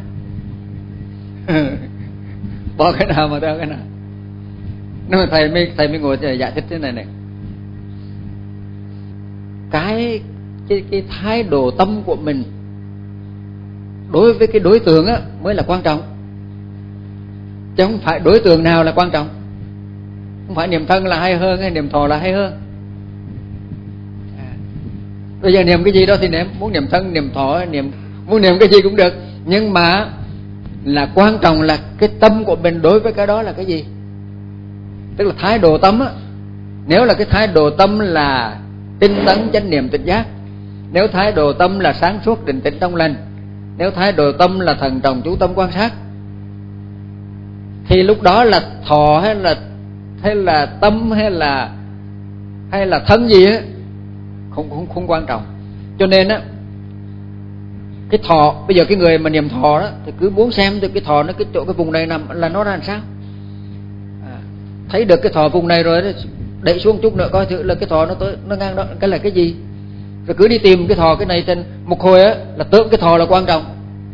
Bỏ cái nào mà theo cái nào? Nên mà thầy mới ngồi giải thích thế này này. Cái thái độ tâm của mình đối với cái đối tượng á mới là quan trọng, chứ không phải đối tượng nào là quan trọng. Không phải niệm thân là hay hơn hay niệm thọ là hay hơn. Bây giờ niệm cái gì đó thì niệm, muốn niệm thân, niệm thọ, muốn niệm cái gì cũng được, nhưng mà là quan trọng là cái tâm của mình đối với cái đó là cái gì. Tức là thái độ tâm á. Nếu là cái thái độ tâm là tinh tấn chánh niệm tỉnh giác, nếu thái độ tâm là sáng suốt định tĩnh trong lành, nếu thái độ tâm là thận trọng chú tâm quan sát, thì lúc đó là thọ hay là tâm hay là thân gì á không quan trọng. Cho nên á, cái thọ, bây giờ cái người mà niệm thọ đó thì cứ muốn xem được cái thọ nó cái chỗ cái vùng này nằm là nó ra làm sao. Thấy được cái thọ vùng này rồi, đẩy xuống chút nữa coi thử là cái thọ nó ngang đó, cái là cái gì. Rồi cứ đi tìm cái thọ cái này trên một hồi á là tưởng cái thọ là quan trọng.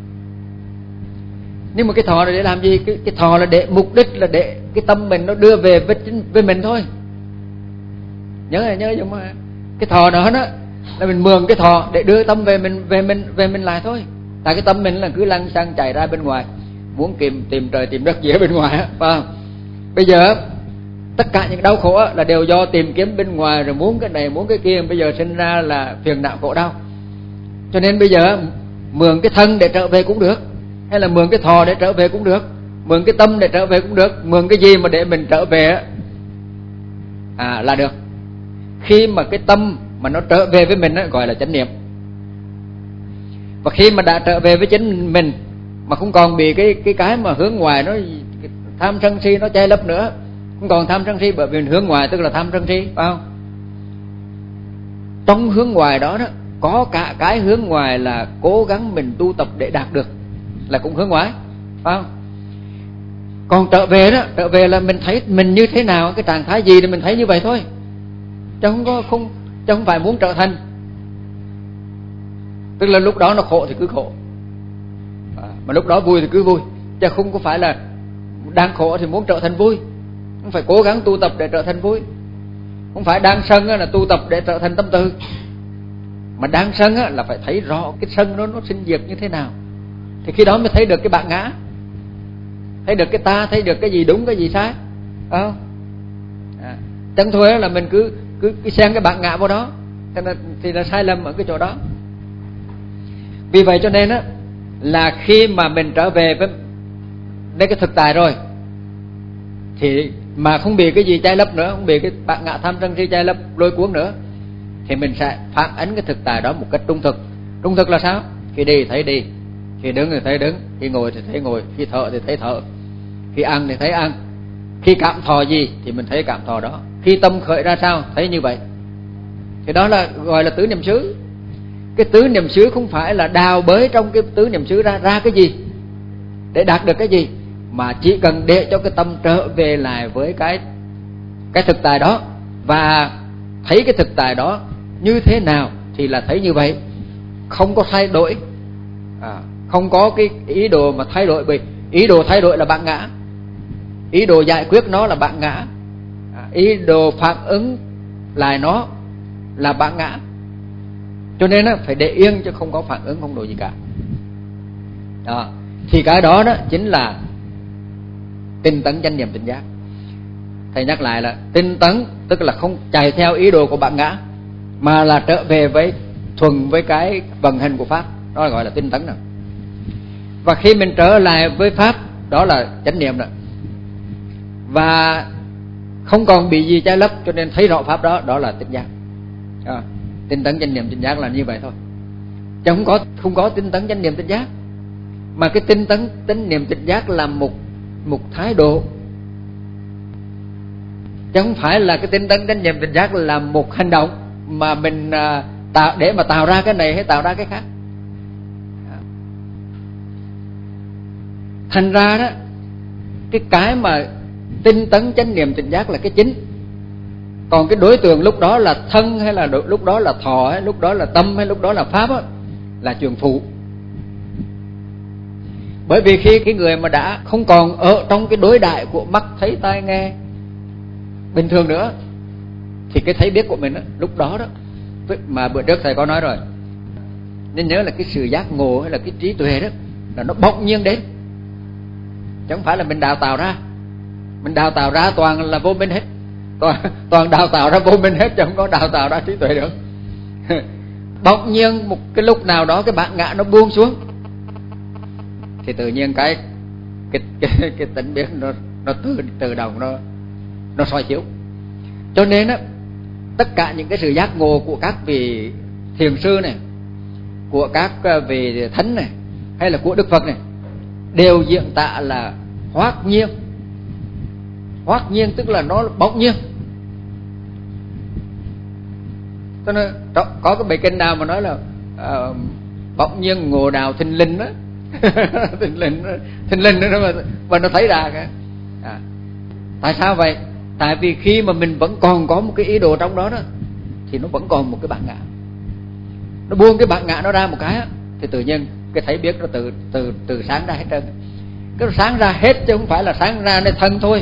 Nhưng mà cái thọ là để làm gì? Cái thọ là để mục đích là để cái tâm mình nó đưa về với mình thôi. Nhớ giống mà cái thọ đó là mình mượn cái thọ để đưa tâm về mình lại thôi. Tại cái tâm mình là cứ lăn xăng chạy ra bên ngoài, muốn tìm trời tìm đất gì ở bên ngoài á, phải không? Bây giờ tất cả những đau khổ là đều do tìm kiếm bên ngoài, rồi muốn cái này muốn cái kia, bây giờ sinh ra là phiền não khổ đau. Cho nên bây giờ mượn cái thân để trở về cũng được, hay là mượn cái thọ để trở về cũng được, mượn cái tâm để trở về cũng được, mượn cái gì mà để mình trở về là được. Khi mà cái tâm mà nó trở về với mình gọi là chánh niệm. Và khi mà đã trở về với chính mình mà không còn bị cái mà hướng ngoài nó tham sân si nó che lấp nữa, không còn tham sân si, bởi vì hướng ngoài tức là tham sân si, phải không? Trong hướng ngoài đó có cả cái hướng ngoài là cố gắng mình tu tập để đạt được, là cũng hướng ngoài, phải không? Còn trở về là mình thấy mình như thế nào, cái trạng thái gì thì mình thấy như vậy thôi, chứ không phải muốn trở thành. Tức là lúc đó nó khổ thì cứ khổ, mà lúc đó vui thì cứ vui, chứ không có phải là đang khổ thì muốn trở thành vui. Không phải cố gắng tu tập để trở thành vui. Không phải đang sân là tu tập để trở thành tâm từ, mà đang sân là phải thấy rõ cái sân nó sinh diệt như thế nào, thì khi đó mới thấy được cái bản ngã, thấy được cái ta, thấy được cái gì đúng cái gì sai, không? Chẳng thôi là mình cứ xem cái bản ngã vào đó thì là sai lầm ở cái chỗ đó. Vì vậy cho nên là khi mà mình trở về với cái thực tại rồi thì mà không bị cái gì che lấp nữa, không bị cái bản ngã tham sân si che lấp lôi cuốn nữa, thì mình sẽ phản ánh cái thực tại đó một cách trung thực. Trung thực là sao? Khi đi thì thấy đi, khi đứng thì thấy đứng, khi ngồi thì thấy ngồi, khi thở thì thấy thở, khi ăn thì thấy ăn, khi cảm thọ gì thì mình thấy cảm thọ đó, khi tâm khởi ra sao thấy như vậy. Thì đó là gọi là tứ niệm xứ. Cái tứ niệm xứ không phải là đào bới trong cái tứ niệm xứ ra cái gì để đạt được cái gì, mà chỉ cần để cho cái tâm trở về lại với cái thực tại đó, và thấy cái thực tại đó như thế nào thì là thấy như vậy, không có thay đổi, không có cái ý đồ mà thay đổi. Bởi ý đồ thay đổi là bản ngã, ý đồ giải quyết nó là bản ngã, ý đồ phản ứng lại nó là bản ngã. Cho nên phải để yên chứ không có phản ứng, không đổi gì cả. Đó. Thì cái đó chính là tinh tấn chánh niệm tỉnh giác. Thầy nhắc lại là tinh tấn tức là không chạy theo ý đồ của bản ngã, mà là trở về với thuần với cái vận hành của pháp, đó là gọi là tinh tấn rồi. Và khi mình trở lại với pháp, đó là chánh niệm rồi, và không còn bị gì che lấp, cho nên thấy rõ pháp đó, đó là tỉnh giác. Tinh tấn chánh niệm tỉnh giác là như vậy thôi, chứ không có tinh tấn chánh niệm tỉnh giác. Mà cái tinh tấn chánh niệm tỉnh giác là một thái độ, chứ không phải là cái tinh tấn chánh niệm tỉnh giác là một hành động mà mình để mà tạo ra cái này hay tạo ra cái khác. Thành ra đó, cái mà tinh tấn chánh niệm tỉnh giác là cái chính, còn cái đối tượng lúc đó là thân hay là lúc đó là thọ hay lúc đó là tâm hay lúc đó là pháp là chuyện phụ. Bởi vì khi cái người mà đã không còn ở trong cái đối đại của mắt thấy tai nghe bình thường nữa, thì cái thấy biết của mình đó, lúc đó đó, mà bữa trước thầy có nói rồi, nên nhớ là cái sự giác ngộ hay là cái trí tuệ đó là nó bỗng nhiên đến, chứ không phải là mình đào tạo ra. Mình đào tạo ra toàn là vô minh hết, toàn đào tạo ra vô minh hết, chứ không có đào tạo ra trí tuệ được. Bỗng nhiên một cái lúc nào đó cái bản ngã nó buông xuống, thì tự nhiên cái tỉnh biết nó tự động nó soi chiếu. Cho nên á, tất cả những cái sự giác ngộ của các vị thiền sư này, của các vị thánh này, hay là của Đức Phật này, đều diễn tả là hoát nhiên. Hoát nhiên tức là nó bỗng nhiên. Cho nên có cái bài kinh nào mà nói là bỗng nhiên ngộ đạo thình lình đó. thình lình đó mà nó thấy ra cả. Tại sao vậy? Tại vì khi mà mình vẫn còn có một cái ý đồ trong đó đó, thì nó vẫn còn một cái bản ngã. Nó buông cái bản ngã nó ra một cái á, thì tự nhiên cái thấy biết nó từ sáng ra hết trơn. Cái sáng ra hết chứ không phải là sáng ra nơi thân thôi.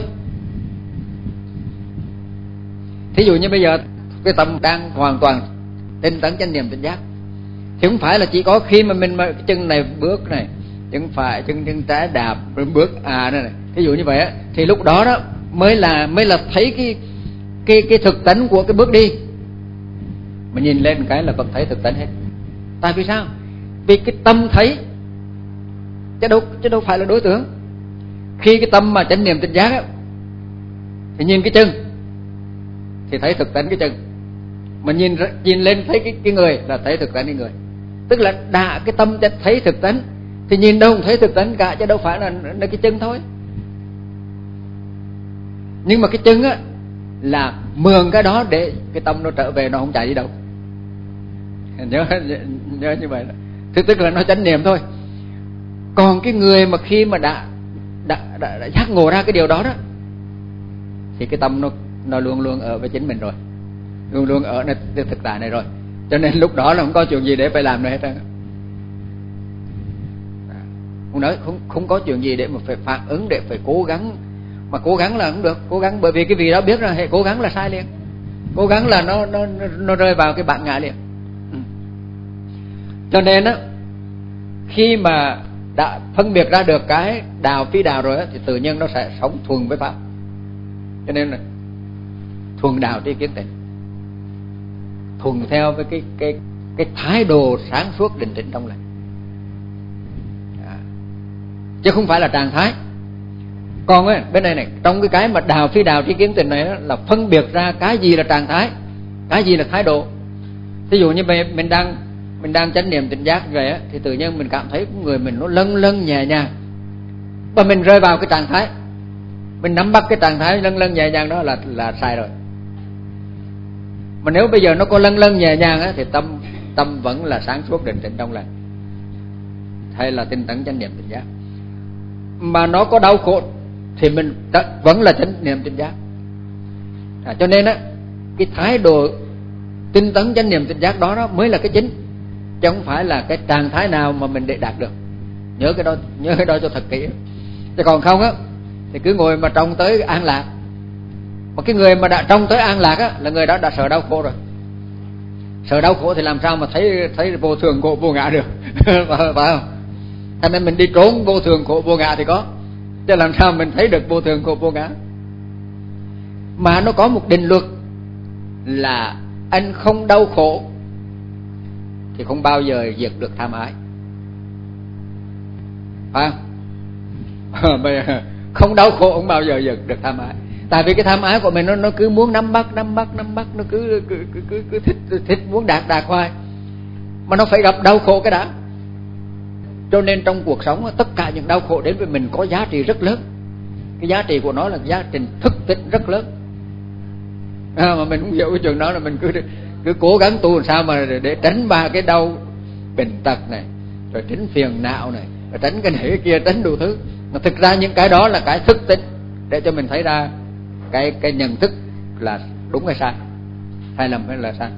Thí dụ như bây giờ cái tâm đang hoàn toàn tinh tấn chánh niệm tỉnh giác, thì không phải là chỉ có khi mà mình mà cái chân này bước này, chân phải chân trái đạp rồi bước này. Thí dụ như vậy á, thì lúc đó đó mới là thấy cái thực tánh của cái bước đi. Mình nhìn lên cái là vẫn thấy thực tánh hết. Tại vì sao? Vì cái tâm thấy, chứ đâu phải là đối tượng. Khi cái tâm mà chánh niệm tỉnh giác á, thì nhìn cái chân thì thấy thực tánh cái chân. Mà nhìn lên thấy cái người là thấy thực tánh cái người. Tức là đã cái tâm thấy thực tánh thì nhìn đâu cũng thấy thực tánh cả, chứ đâu phải là cái chân thôi. Nhưng mà cái chân á là mượn cái đó để cái tâm nó trở về, nó không chạy đi đâu. Nhớ như vậy. Tức là nó chánh niệm thôi. Còn cái người mà khi mà đã giác ngộ ra cái điều đó đó, thì cái tâm nó luôn luôn ở với chính mình rồi, luôn luôn ở nơi thực tại này rồi. Cho nên lúc đó là không có chuyện gì để phải làm nữa hết trơn. Không có chuyện gì để mà phải phản ứng, để phải cố gắng. Mà cố gắng là không được, cố gắng bởi vì cái vị đó biết là hệ cố gắng là sai liền. Cố gắng là nó rơi vào cái bản ngã liền. Cho nên á, khi mà đã phân biệt ra được cái đạo phi đạo rồi á, thì tự nhiên nó sẽ sống thuần với pháp. Cho nên là thuần đạo tri kiến tịnh, thuần theo với cái thái độ sáng suốt định tĩnh trong lành, chứ không phải là trạng thái. Còn ấy, bên này này, trong cái mà đạo phi đạo tri kiến tịnh này là phân biệt ra cái gì là trạng thái, cái gì là thái độ. Ví dụ như mình đang chánh niệm tỉnh giác vậy á, thì tự nhiên mình cảm thấy người mình nó lâng lâng nhẹ nhàng, và mình rơi vào cái trạng thái, mình nắm bắt cái trạng thái lâng lâng nhẹ nhàng đó là sai rồi. Mà nếu bây giờ nó có lâng lâng nhẹ nhàng á, thì tâm vẫn là sáng suốt định tĩnh trong lành, hay là tinh tấn chánh niệm tỉnh giác. Mà nó có đau khổ thì mình vẫn là chánh niệm tỉnh giác. Cho nên á, cái thái độ tinh tấn chánh niệm tỉnh giác đó mới là cái chính, chứ không phải là cái trạng thái nào mà mình để đạt được. Nhớ cái đó cho thật kỹ. Chứ còn không á, thì cứ ngồi mà trông tới an lạc. Mà cái người mà đã trông tới an lạc á, là người đó đã sợ đau khổ rồi. Sợ đau khổ thì làm sao mà thấy vô thường khổ vô ngã được. Phải không? Cho nên mình đi trốn vô thường khổ vô ngã thì có, chứ làm sao mình thấy được vô thường khổ vô ngã. Mà nó có một định luật là anh không đau khổ thì không bao giờ diệt được tham ái. Phải không? Không đau khổ không bao giờ diệt được tham ái. Tại vì cái tham ái của mình nó cứ muốn nắm bắt, nó cứ thích muốn đạt hoài. Mà nó phải gặp đau khổ cái đã. Cho nên trong cuộc sống tất cả những đau khổ đến với mình có giá trị rất lớn. Cái giá trị của nó là giá trị thức tỉnh rất lớn. Mà mình không hiểu cái chuyện đó, là mình cứ cố gắng tu làm sao mà để tránh ba cái đau bệnh tật này, rồi tránh phiền não này, rồi tránh cái này cái kia, tránh đủ thứ. Mà thực ra những cái đó là cái thức tỉnh để cho mình thấy ra cái nhận thức là đúng hay sai, hay lầm hay là sai.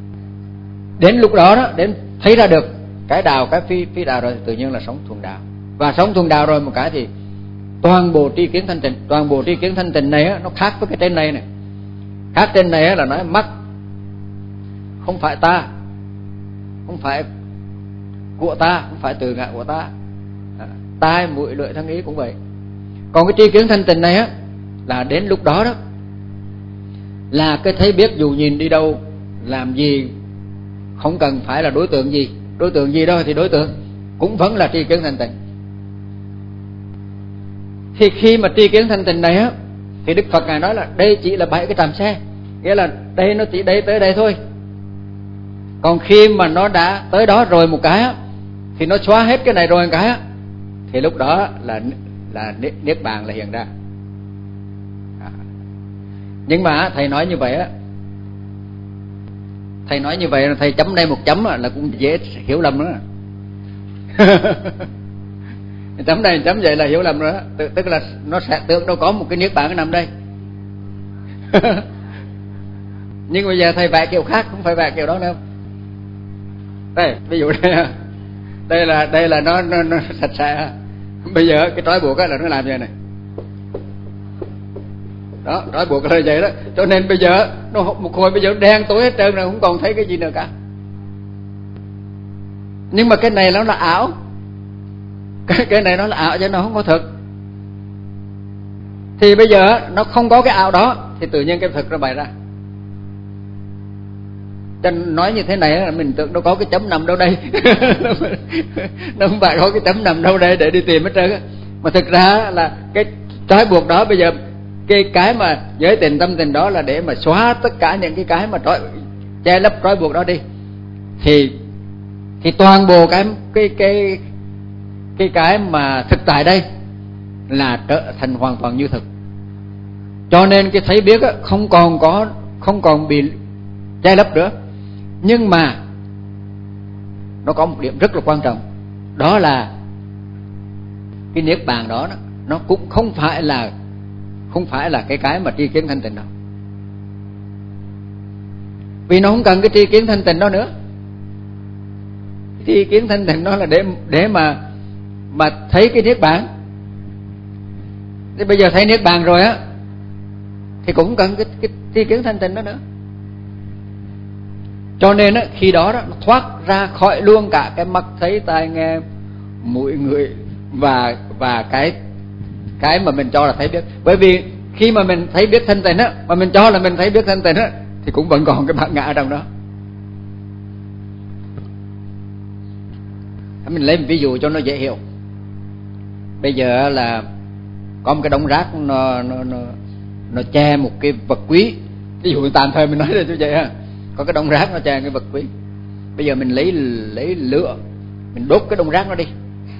Đến lúc đó đó, đến thấy ra được cái đạo cái phi đạo rồi thì tự nhiên là sống thuần đạo. và sống thuần đạo rồi một cái thì toàn bộ tri kiến thanh tịnh. Toàn bộ tri kiến thanh tịnh này á, nó khác với cái trên này này. Khác trên này á, là nói mắt không phải ta, không phải của ta, không phải từ ngã của ta. Tai mũi lưỡi thân ý cũng vậy. Còn cái tri kiến thanh tịnh này á, là đến lúc đó đó là cái thấy biết dù nhìn đi đâu làm gì, không cần phải là đối tượng gì. Đối tượng gì đâu thì đối tượng cũng vẫn là tri kiến thanh tịnh. Thì khi mà tri kiến thanh tịnh này á, thì Đức Phật Ngài nói là đây chỉ là 7 cái trạm xe, nghĩa là đây nó chỉ đây tới đây thôi. Còn khi mà nó đã tới đó rồi một cái á, thì nó xóa hết cái này rồi một cái á, thì lúc đó là niết bàn là hiện ra. Nhưng mà thầy nói như vậy á, thầy nói như vậy là thầy chấm đây một chấm là cũng dễ hiểu lầm đó. Chấm đây chấm vậy là hiểu lầm rồi đó. Tức là nó sẽ tưởng đâu có một cái niết bàn nằm đây. Nhưng bây giờ thầy vẽ kiểu khác, không phải vẽ kiểu đó đâu. Đây ví dụ đây là nó sạch sẽ. Bây giờ cái trói buộc là nó làm như này đó, trói buộc là vậy đó. Cho nên bây giờ nó một hồi bây giờ đen tối hết trơn rồi, không còn thấy cái gì nữa cả. Nhưng mà cái này nó là ảo, cái này nó là ảo chứ nó không có thực. Thì bây giờ nó không có cái ảo đó thì tự nhiên cái thực nó bày ra. Cho nói như thế này là mình tưởng nó có cái chấm nằm đâu đây. Nó không phải có cái chấm nằm đâu đây để đi tìm hết trơn. Mà thực ra là cái trói buộc đó bây giờ cái mà giới tình tâm tình đó là để mà xóa tất cả những cái mà che lấp trói buộc đó đi. Thì toàn bộ cái mà thực tại đây là trở thành hoàn toàn như thực. Cho nên cái thấy biết không còn bị che lấp nữa. Nhưng mà nó có một điểm rất là quan trọng, đó là cái niết bàn đó nó cũng không phải là cái mà tri kiến thanh tịnh đâu. Vì nó không cần cái tri kiến thanh tịnh đó nữa. Tri kiến thanh tịnh đó là để mà thấy cái niết bàn. Thì bây giờ thấy niết bàn rồi á thì cũng cần cái tri kiến thanh tịnh đó nữa. Cho nên á, khi đó nó thoát ra khỏi luôn cả cái mắt thấy tai nghe mũi ngửi và cái mà mình cho là thấy biết. Bởi vì khi mà mình thấy biết thanh tịnh á, mà mình cho là mình thấy biết thanh tịnh á, thì cũng vẫn còn cái bản ngã ở trong đó. Mình lấy một ví dụ cho nó dễ hiểu. Bây giờ là có một cái đống rác nó che một cái vật quý. Ví dụ tạm thời mình nói là như vậy ha. Có cái đống rác nó che cái vật quý. Bây giờ mình lấy lửa, mình đốt cái đống rác nó đi.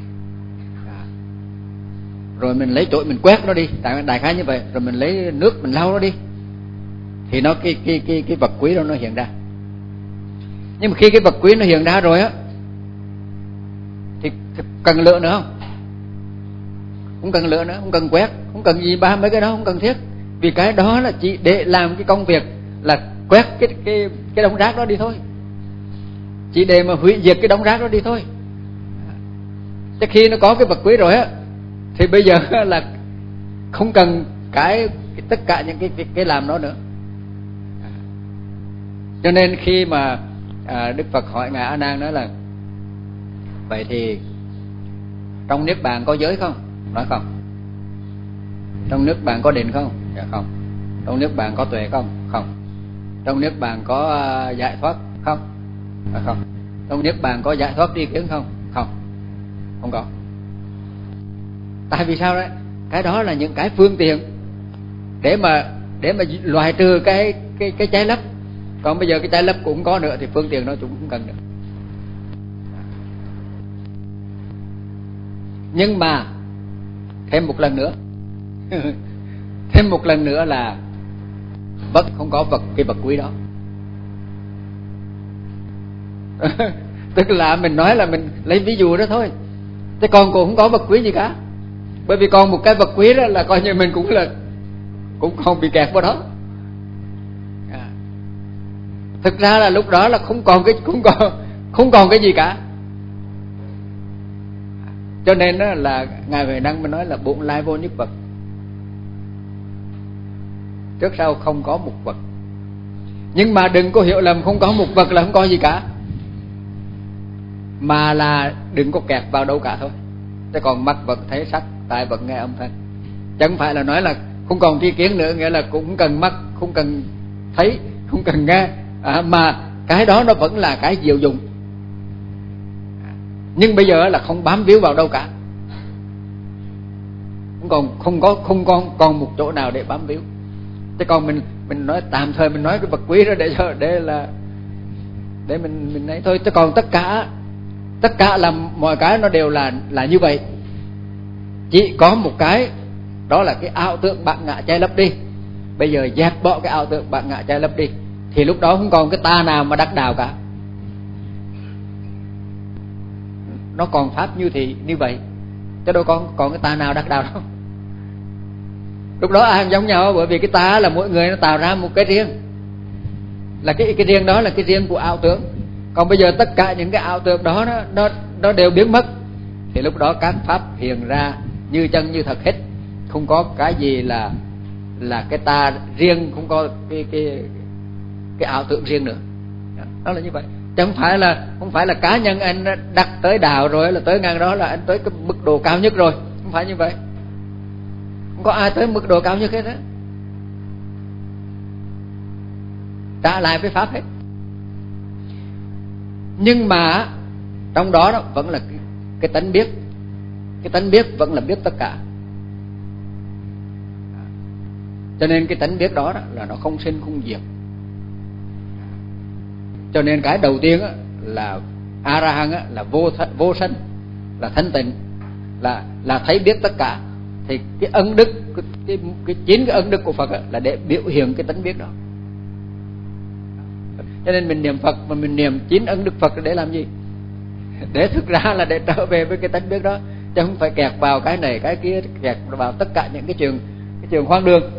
Rồi mình lấy chổi mình quét nó đi, đại khái như vậy. Rồi mình lấy nước mình lau nó đi. Thì nó cái vật quý đó nó hiện ra. Nhưng mà khi cái vật quý nó hiện ra rồi á, thì cần lửa nữa không? Không cần lửa nữa, không cần quét, không cần gì ba mấy cái đó không cần thiết. Vì cái đó là chỉ để làm cái công việc là quét cái đống rác đó đi thôi. Chỉ để mà hủy diệt cái đống rác đó đi thôi. Chứ khi nó có cái vật quý rồi á, thì bây giờ là không cần tất cả những cái làm đó nữa. Cho nên khi mà Đức Phật hỏi Ngài A Nan nói là vậy thì trong niết bàn có giới không? Nói không. Trong niết bàn có định không? Dạ không. Trong niết bàn có tuệ không? Không. Trong niết bàn có giải thoát không? Dạ không. Trong niết bàn có giải thoát tri kiến không? Không. Không có. Tại vì sao đấy? Cái đó là những cái phương tiện để mà loại trừ cái trái lấp. Còn bây giờ cái trái lấp cũng có nữa thì phương tiện nó cũng không cần nữa. Nhưng mà thêm một lần nữa là vẫn không có cái vật quý đó. Tức là mình nói là mình lấy ví dụ đó thôi, chứ còn cũng không có vật quý gì cả. Bởi vì còn một cái vật quý đó là coi như mình cũng không bị kẹt vào đó. Thực ra là lúc đó là không còn cái gì cả. Cho nên đó là Ngài Huệ Năng mới nói là bổn lai vô nhất vật, trước sau không có một vật. Nhưng mà đừng có hiểu lầm không có một vật là không có gì cả, mà là đừng có kẹt vào đâu cả thôi. Chứ còn mắt vật thấy sắc, tai vật nghe âm thanh, chẳng phải là nói là không còn tri kiến nữa, nghĩa là cũng cần mắt, không cần thấy, không cần nghe, mà cái đó nó vẫn là cái diệu dụng. Nhưng bây giờ là không bám víu vào đâu cả, không còn một chỗ nào để bám víu. Chứ còn mình nói tạm thời, mình nói cái vật quý đó để mình ấy thôi. Chứ còn tất cả là mọi cái nó đều là như vậy. Chỉ có một cái, đó là cái ảo tưởng bát ngã che lấp đi. Bây giờ dẹp bỏ cái ảo tưởng bát ngã che lấp đi, thì lúc đó không còn cái ta nào mà đắc đạo cả. Nó còn pháp như thì như vậy, chứ đâu còn cái ta nào đắc đạo đâu. Lúc đó ai cũng giống nhau, bởi vì cái ta là mỗi người nó tạo ra một cái riêng, là cái riêng đó là cái riêng của ảo tưởng. Còn bây giờ tất cả những cái ảo tưởng đó nó đều biến mất, thì lúc đó các pháp hiện ra như chân như thật hết, không có cái gì là cái ta riêng, không có cái ảo tưởng riêng nữa. Đó là như vậy. Chứ không phải là cá nhân anh đặt tới đạo rồi là tới ngang đó là anh tới cái mức độ cao nhất rồi, không phải như vậy. Không có ai tới mức độ cao nhất hết đó. Trả lại với pháp hết. Nhưng mà trong đó vẫn là cái tánh biết. Cái tánh biết vẫn là biết tất cả. Cho nên cái tánh biết đó là nó không sinh không diệt. Cho nên cái đầu tiên là A-ra-hăng là vô sanh, là thanh tịnh, là thấy biết tất cả. Thì cái ân đức, cái 9 cái ân đức của Phật là để biểu hiện cái tánh biết đó. Cho nên mình niệm Phật mà mình niệm 9 ân đức Phật để làm gì? Để thực ra là để trở về với cái tánh biết đó, chứ không phải kẹt vào cái này cái kia, kẹt vào tất cả những cái trường hoang đường.